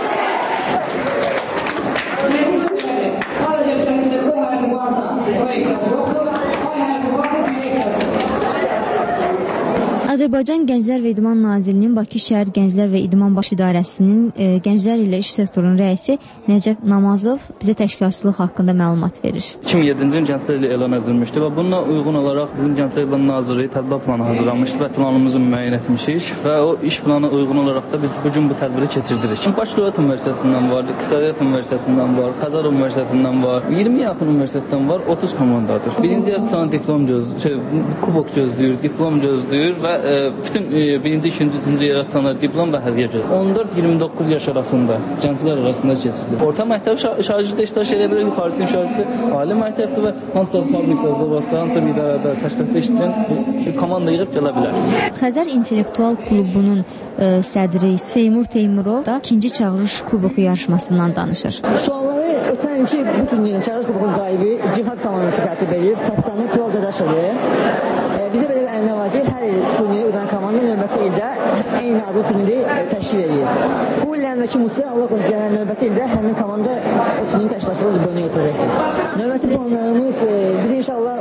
Speaker 25: Sadəcə bir təqdirdə o hərfi varsa, o ehtiyac yoxdur. Ay hərfi varsa, bir ehtiyac yoxdur.
Speaker 3: Azərbaycan Gənclər və İdman Nazirliyinin Bakı şəhər Gənclər və İdman Baş İdarəsinin Gənclər ilə İş sektorunun rəisi Nəcəb Namazov bizə təşkilatçılıq haqqında məlumat verir.
Speaker 6: 2007-ci il Gənclər ilə elan edilmişdi və bununla uyğun olaraq bizim Gənclər İdman Nazirliyi tədbir planı hazırlamışdı və planımızı müəyyən etmişik və o iş planına uyğun olaraq da biz bugün bu tədbiri keçirdirik. Bakı Dövlət Universitetindən var, İqtisadiyyat Universitetindən var, Xəzər Universitetindən var, 20 yaxın universitetdən var, 30 komandadır. Birinci plan diplom kubok gözləyir, diplom gözləyir və bütün birinci, ikinci, üçüncü yerə tutanlar diplom və hədiyyə gözləyir. 14-29 yaş arasında, gənclər arasında keçirilir. Orta məktəb şagirddə iştirak edə bilir, yuxarısı şagirddə ali məktəbdə və hansısa fabrikdə, zavodda, hansısa idarədə, təşkilatda işləyən komanda yığıb gələ bilər.
Speaker 3: Xəzər İntellektual Klubunun sədri Seymur Teymurov da ikinci çağırış kuboku yarışmasından danışır.
Speaker 7: Sualları ötən ilki bu turnirin çağırış kubokunun qalibi Cihad komandası tərtib edib, kapitanı Tural Dadaşovdur. Bizə belə bir ənənə var ki, hər il turniri udan komanda növbəti ildə eyni adlı turniri təşkil edir. Bu illərin vəkilmisi Allah qozu gələn növbəti ildə həmin komanda o turnirin təşkilatçılığı üzbönü götürəcəkdir. Növbəti planlarımız biz inşallah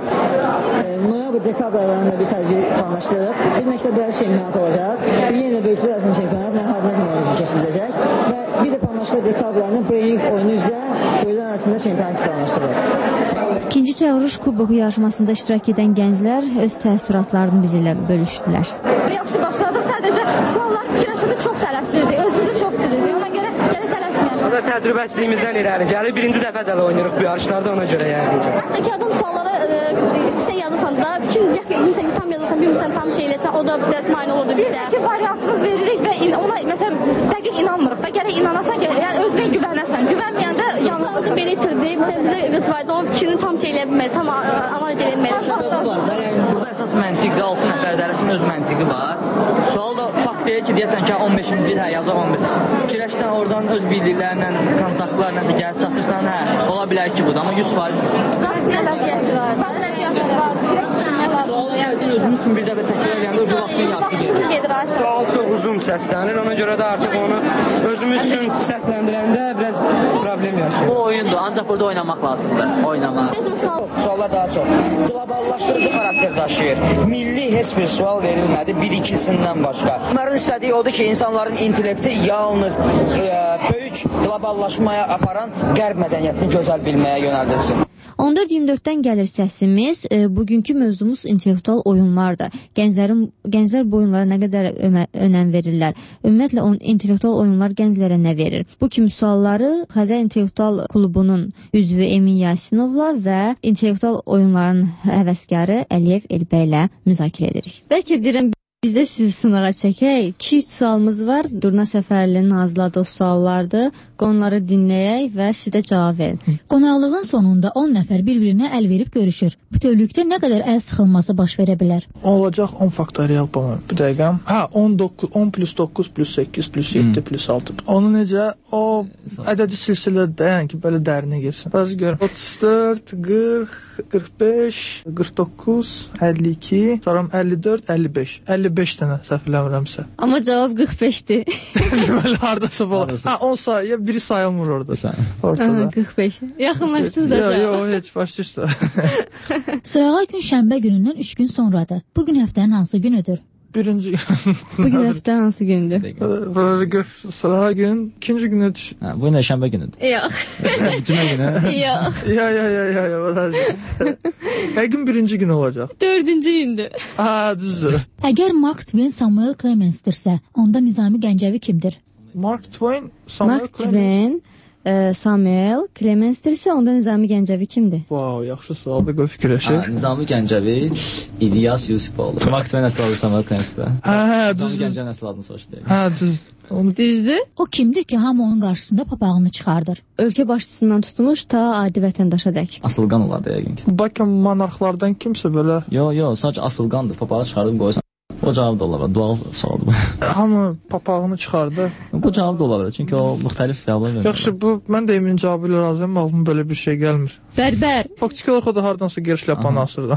Speaker 7: noyabr-dekabr aylarında bir tədbir planlaşdırırıq. Bir məktəb arası çempionat olacaq, bir yenə böyüklər arasında çempionat Nəhad Nəzim oyunu keçiriləcək və bir də planlaşdırılır dekabr ayında Brenik oyunu üzrə böyüklər arasında çempionat planlaşdırılır.
Speaker 3: İkinci çağırış kuboku yarışmasında iştirak edən gənclər öz təəssüratlarını bizlə bölüşdülər.
Speaker 10: Yaxşı başladı, sadəcə suallar fikirləşəndə çox tələsirdi, özümüzü çox tirirdi, ona görə gələ tələsməyəsiniz.
Speaker 13: O da təcrübəsizliyimizdən irəli gəlir, birinci dəfə də oynayırıq bu yarışlarda, ona görə yəni.
Speaker 10: Hatta adam sualları sən yazırsan da, bilmirsən ki, tam yazırsan, bilmirsən tam şey eləsən, o da biraz mane olurdu bizdə. Biz iki variantımız veririk və ona məsələn dəqiq inanmırıq da, gərək inanasan ki, yəni özünə güvənəsən. Güvənməyəndə yanılığımızı belə itirdi. Məsələn bizə vayda onun fikrini tam şey eləyə bilmədi, tam analiz eləyə bilmədi.
Speaker 13: Səbəbi var da, yəni burada əsas məntiqdə 6 nəfər dərsin öz məntiqi var. Sual da fakt deyil ki, deyəsən ki, 15-ci il hə yazaq 15. Fikirləşsən oradan öz bildiklərlə, kontaktlar nəsə gəlib çatırsan, hə, ola bilər ki, bu da, amma 100%.
Speaker 10: Qarşıya gənclər,
Speaker 13: sualı gəlsin özümüz üçün bir dəfə təkrar edəndə o vaxtın yaxşı gedir. Sual çox uzun səslənir, ona görə də artıq onu özümüz üçün səsləndirəndə biraz problem yaşayır. Bu oyundur, ancaq burada oynamaq lazımdır, oynamaq. Suallar daha çox qloballaşdırıcı xarakter daşıyır. Milli heç bir sual verilmədi, bir-ikisindən başqa. Bunların istədiyi odur ki, insanların intellekti yalnız böyük qloballaşmaya aparan qərb mədəniyyətini gözəl bilməyə yönəldilsin.
Speaker 3: 14-24-dən gəlir səsimiz. Bugünkü mövzumuz intellektual oyunlardır. Gənclər bu oyunlara nə qədər önəm verirlər? Ümumiyyətlə, intellektual oyunlar gənclərə nə verir? Bu kimi sualları Xəzər İntellektual Klubunun üzvü Emin Yasinovla və intellektual oyunların həvəskarı Əliyev Elbə ilə müzakirə edirik. Bəlkə deyirəm, biz də sizi sınağa çəkək. 2-3 sualımız var. Durna Səfərlinin hazırladığı suallardır. Onları dinləyək və sizə cavab verin.
Speaker 14: Qonaqlığın sonunda 10 nəfər bir-birinə əl verib görüşür. Bütövlükdə nə qədər əl sıxılması baş verə bilər?
Speaker 21: Olacaq 10 faktorial bana. Bir dəqiqə. 10 plus 9 plus 8 plus 7 plus 6. Onu necə? O ədədi silsilədə, yəni ki, belə dərinə girsin. Bəzi görün. 34, 40, 45, 49, 52, sonra 54, 55. 55 dənə səhv eləmirəmsə.
Speaker 3: Amma cavab 45-dir.
Speaker 21: Deməli, haradasa var. 10 sayı, biri sayılmır orada. Ortada.
Speaker 3: 45. Yaxınlaşdınız da cavab.
Speaker 21: Yox, heç başlayırsa.
Speaker 14: Sırağa gün şənbə günündən 3 gün sonradır. Bugün həftənin hansı günüdür?
Speaker 21: Birinci gün.
Speaker 3: Bugün həftənin hansı gündür?
Speaker 21: Sırağa gün, ikinci günə düşün.
Speaker 20: Bu gün şənbə günüdür.
Speaker 3: Yox.
Speaker 20: Cümə günü?
Speaker 3: Yox.
Speaker 21: Həqiqin birinci gün olacaq.
Speaker 3: 4-cü gündür.
Speaker 21: Düzdür.
Speaker 14: Əgər Mark Twain Samuel Clemensdirsə, onda Nizami Gəncəvi kimdir?
Speaker 21: Mark Twain
Speaker 3: Samuel Clemensdirsə, onda Nizami Gəncəvi kimdir?
Speaker 21: Wow, yaxşı sualdır, qoy fikirləşək.
Speaker 20: Nizami Gəncəvi İlyas Yusifoğlu. Mark Twain əsl adı Samuel Clemensdir. Nizami Gəncəvi əsl adını soruşdu.
Speaker 3: Düzdür.
Speaker 14: O kimdir ki, hamı onun qarşısında papağını çıxardır?
Speaker 3: Ölkə başçısından tutmuş ta adi vətəndaşa dək.
Speaker 20: Asılqan olardı yəqin ki.
Speaker 21: Bakı monarxlardan kimsə belə?
Speaker 20: Yox, sadəcə asılqandır. Papağı çıxardıb qoysan. O cavab da ola bilər. Dual sualdır bu.
Speaker 21: Hamı papağını çıxardı.
Speaker 20: Bu cavab da ola bilər. Çünki o müxtəlif cavablar verir.
Speaker 21: Yaxşı, mən də Emin cavabı ilə razıyam. Ağlıma belə bir şey gəlmir.
Speaker 3: Bərbər.
Speaker 21: Faktiki olaraq o da hardansa geri şləpanı asırdı.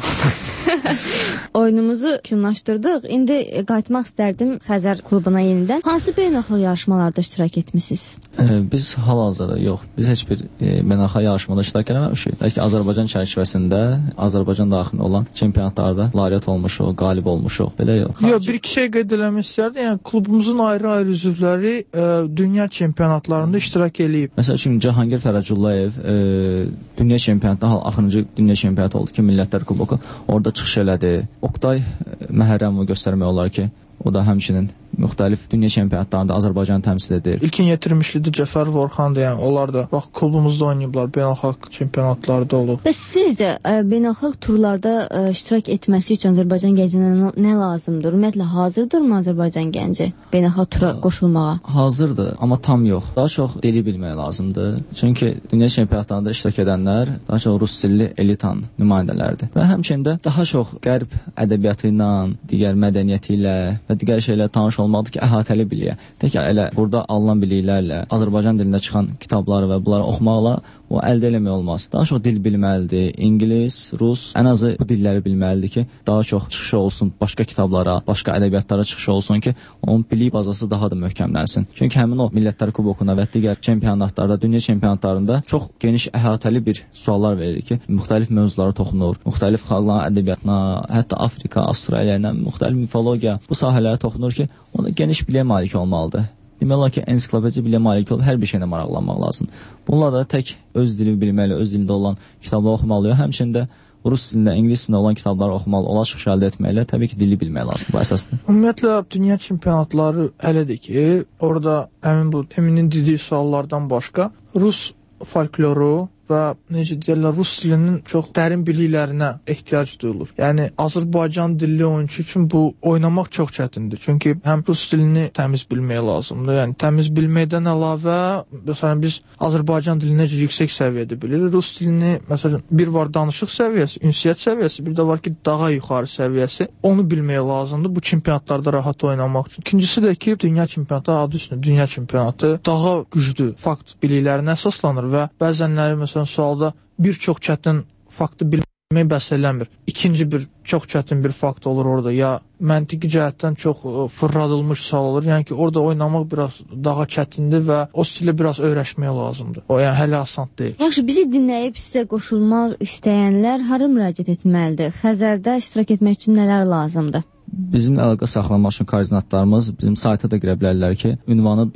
Speaker 3: Oyunumuzu kunlaşdırdıq. İndi qayıtmaq istərdim Xəzər klubuna yenidən. Hansı beynəlxalq yarışmalarda iştirak etmisiniz?
Speaker 20: Biz hal-hazırda yox. Biz heç bir beynəlxalq yarışmada iştirak etməmişik. Bəlkə Azərbaycan çərçivəsində Azərbaycan daxilində olan çempionatlarda laureat olmuşuq, qalib olmuşuq. Belə yox.
Speaker 21: Yox, bir iki şey qeyd eləmək istərdim. Yəni klubumuzun ayrı-ayrı üzvləri dünya çempionatlarında iştirak eləyib.
Speaker 20: Məsəl üçün Cahangir Fərəcullayev dünya çempionatında axırıncı dünya çempionatı oldu ki, Millətlər Kuboku. Orada çıxış elədi. Oqtay Məhərrəmovu göstərmək olar ki, o da həmçinin müxtəlif dünya çempionatlarında Azərbaycanı təmsil edir.
Speaker 21: İlkin yetirmişlidir Cəfər Vorxan deyən, onlar da bax klubumuzda oynayıblar, beynəlxalq çempionatlarda olub.
Speaker 3: Bəs sizcə beynəlxalq turlarda iştirak etməsi üçün Azərbaycan gəncinə nə lazımdır? Ümumiyyətlə hazırdırmı Azərbaycan gənci beynəlxalq tura qoşulmağa?
Speaker 20: Hazırdır, amma tam yox. Daha çox dili bilmək lazımdır. Çünki dünya çempionatlarında iştirak edənlər daha çox rus dilli elitan nümayəndələrdir. Və həmçində daha çox qərb ədəbiyyatı ilə, digər mədəniyyəti ilə və digər şeylə tanış olmalıdır ki, əhatəli biliyə. Tək elə burada alınan biliklərlə, Azərbaycan dilində çıxan kitabları və bunları oxumaqla o əldə eləmək olmaz. Daha çox dil bilməlidir. İngilis, rus, ən azı bu dilləri bilməlidir ki, daha çox çıxışı olsun başqa kitablara, başqa ədəbiyyatlara çıxışı olsun ki, onun bilik bazası daha da möhkəmlənsin. Çünki həmin o Millətlər Kubokuna və digər çempionatlarda, dünya çempionatlarında çox geniş əhatəli bir suallar verir ki, müxtəlif mövzulara toxunur, müxtəlif xalqların ədəbiyyatına, hətta Afrika, Avstraliya ilə müxtəlif mifologiya bu sahələrə toxunur ki, ona geniş biliyə malik olmalıdır. Demək olar ki, ensiklopediya biliyə malik olub hər bir şeylə maraqlanmaq lazımdır. Bununla da tək öz dilini bilməklə, öz dilində olan kitabları oxumalı, həmçində rus dilində, ingilis dilində olan kitabları oxumalı, ola çıxış əldə etməklə təbii ki, dili bilmək lazımdır, bu əsasdır.
Speaker 21: Ümumiyyətlə, dünya çempionatları elədir ki, orada həmin bu Eminin dediyi suallardan başqa rus folkloru və necə deyirlər, rus dilinin çox dərin biliklərinə ehtiyac duyulur. Yəni, Azərbaycan dilli oyunçu üçün bu oynamaq çox çətindir. Çünki həm rus dilini təmiz bilmək lazımdır. Yəni, təmiz bilməkdən əlavə, məsələn, biz Azərbaycan dilini necə yüksək səviyyədə bilirik. Rus dilini, məsələn, bir var danışıq səviyyəsi, ünsiyyət səviyyəsi, bir də var ki, daha yuxarı səviyyəsi. Onu bilmək lazımdır bu çempionatlarda rahat oynamaq üçün. İkincisi də ki, dünya çempionatı adı üstündə, dünya çempionatı daha güclü fakt biliklərinə əsaslanır və bəzənləri, məsələn, sualda bir çox çətin faktı bilmək bəs eləmir. İkinci bir çox çətin bir fakt olur orada. Ya məntiqi cəhətdən çox fırladılmış sual olur. Yəni ki, orada oynamaq biraz daha çətindir və o stilə biraz öyrəşmək lazımdır. O, yəni hələ asan deyil.
Speaker 3: Yaxşı, bizi dinləyib sizə qoşulmaq istəyənlər hara müraciət etməlidir? Xəzərdə iştirak etmək üçün nələr lazımdır?
Speaker 20: Bizim əlaqə saxlamaq üçün koordinatlarımız bizim sayta da girə bilərlər ki, ünvanı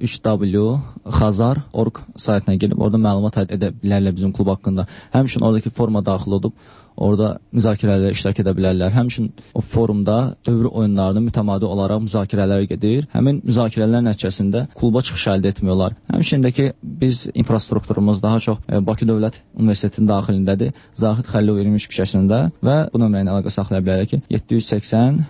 Speaker 20: 3w.xazar.org saytına girib orada məlumat edə bilərlər bizim klub haqqında. Həmçinin oradakı forma daxil olub orada müzakirələrdə iştirak edə bilərlər. Həmçinin o forumda dövr oyunlarında mütəmadi olaraq müzakirələr gedir. Həmin müzakirələr nəticəsində kluba çıxış əldə etmək olar. Həmçindəki biz infrastrukturumuz daha çox Bakı Dövlət Universitetinin daxilindədir. Zahid Xəlilov 23 küçəsində və bu nömrəyə əlaqə saxlaya bilərlər ki, 780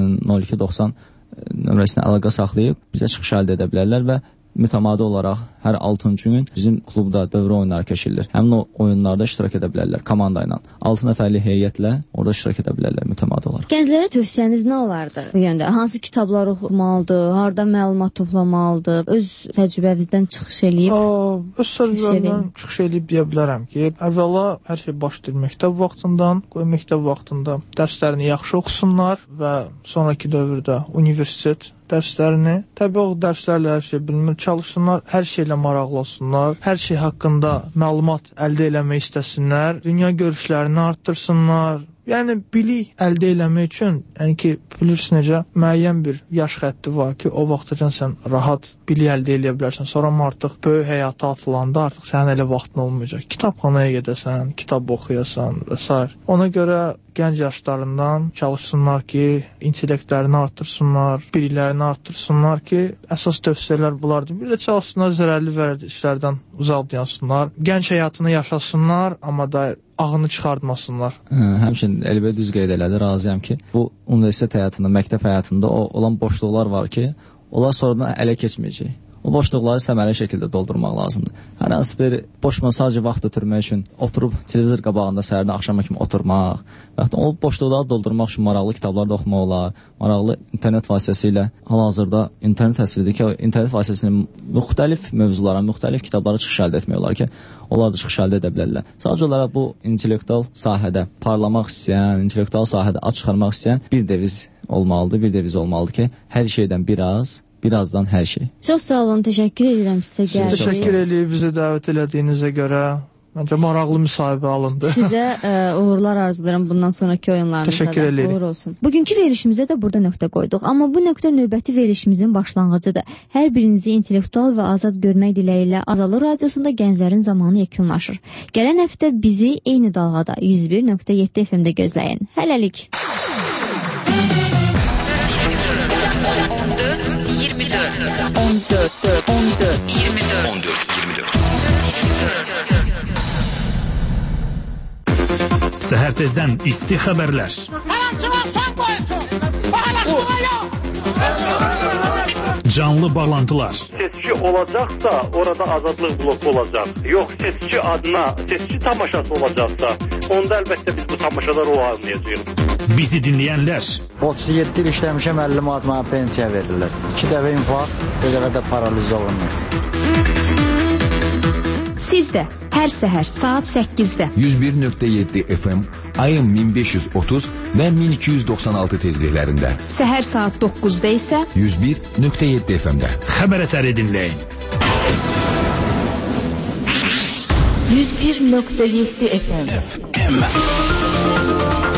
Speaker 20: 0290 nömrəsinə əlaqə saxlayıb bizə çıxış əldə edə bilərlər və mütəmadi olaraq hər 6-cı gün bizim klubda dövrə oyunları keçirilir. Həmin o oyunlarda iştirak edə bilərlər komanda ilə. 6 nəfərli heyətlə orada iştirak edə bilərlər mütəmadi olaraq.
Speaker 3: Gənclərə tövsiyəniz nə olardı bu yöndə? Hansı kitablar oxumalıdır? Harda məlumat toplamalıdır? Öz təcrübəvizdən çıxış eləyib?
Speaker 21: Öz təcrübəmdən çıxış eləyib deyə bilərəm ki, əvvəla hər şey başlayır məktəb vaxtından, məktəb vaxtında dərslərini yaxşı oxusunlar və sonraki dövrdə universitet dərslərini, təbii o dərslərlə hər şey bilmir, çalışsınlar, hər şeylə maraqlasınlar, hər şey haqqında məlumat əldə eləmək istəsinlər, dünya görüşlərini arttırsınlar. Yəni, bilik əldə eləmək üçün, yəni ki, bilirsin necə, müəyyən bir yaş xətti var ki, o vaxtacan sən rahat bilik əldə eləyə bilərsən. Sonra artıq böyük həyata atılanda artıq sənin elə vaxtın olmayacaq. Kitabxanaya gedəsən, kitab oxuyasan və s. Ona görə gənc yaşlarından çalışsınlar ki, intellektlərini artırsınlar, biliklərini artırsınlar ki, əsas tövsiyələr bunlardır. Bir də çalışsınlar, zərərli vərdişlərdən uzaq dayansınlar, gənc həyatını yaşasınlar, amma da ağını çıxartmasınlar.
Speaker 20: Həmçinin Elbə düz qeyd elədi, razıyam ki, bu universitet həyatında, məktəb həyatında olan boşluqlar var ki, onlar sonradan ələ keçməyəcək. o boşluqları səmərəli şəkildə doldurmaq lazımdır. Hər hansı bir boş mesajı vaxt ötürmək üçün oturub televizor qabağında səhərdən axşama kimi oturmaq və ya o boşluqları doldurmaq üçün maraqlı kitablar da oxumaq olar, maraqlı internet vasitəsilə hal-hazırda internet əsridir ki, internet vasitəsilə müxtəlif mövzulara, müxtəlif kitablara çıxış əldə etmək olar ki, onlar da çıxış əldə edə bilərlər. Sadəcə olaraq bu intellektual sahədə parlamaq istəyən, intellektual sahədə aç çıxarmaq istəyən bir deviz olmalıdır ki, hər şeydən birazdan hər şey.
Speaker 3: Çox sağ olun, təşəkkür edirəm sizə gəldiniz.
Speaker 21: Təşəkkür edirik bizi dəvət elədiyinizə görə. Məncə maraqlı müsahibə alındı.
Speaker 3: Sizə uğurlar arzulayıram bundan sonraki oyunlarınızda.
Speaker 21: Təşəkkür edirik.
Speaker 3: Uğur olsun. Bugünkü verilişimizə də burada nöqtə qoyduq. Amma bu nöqtə növbəti verilişimizin başlanğıcıdır. Hər birinizi intellektual və azad görmək diləyilə Azadlıq Radiosunda Gənclərin Zamanı yekunlaşır. Gələn həftə bizi eyni dalğada 101.7 FM-də gözləyin. Hələlik.
Speaker 5: 14-24 Səhər tezdən isti xəbərlər. Canlı bağlantılar.
Speaker 17: Seçki olacaqsa, orada azadlıq bloku olacaq. Yox, seçki adına, seçki tamaşası olacaqsa, onda əlbəttə biz bu tamaşaları o almayacağıq.
Speaker 5: Bizi dinləyənlər.
Speaker 11: 37 il işləmişəm, 50 manat mənə pensiya verirlər. 2 dəfə infarkt, bir dəfə də paraliz olunur.
Speaker 9: Siz də hər səhər saat 8-də
Speaker 8: 101.7 FM, ayın 1530 və 1296 tezliklərində.
Speaker 9: Səhər saat 9-da isə
Speaker 8: 101.7 FM-də.
Speaker 5: Xəbər ətəri dinləyin.
Speaker 12: 101.7 FM.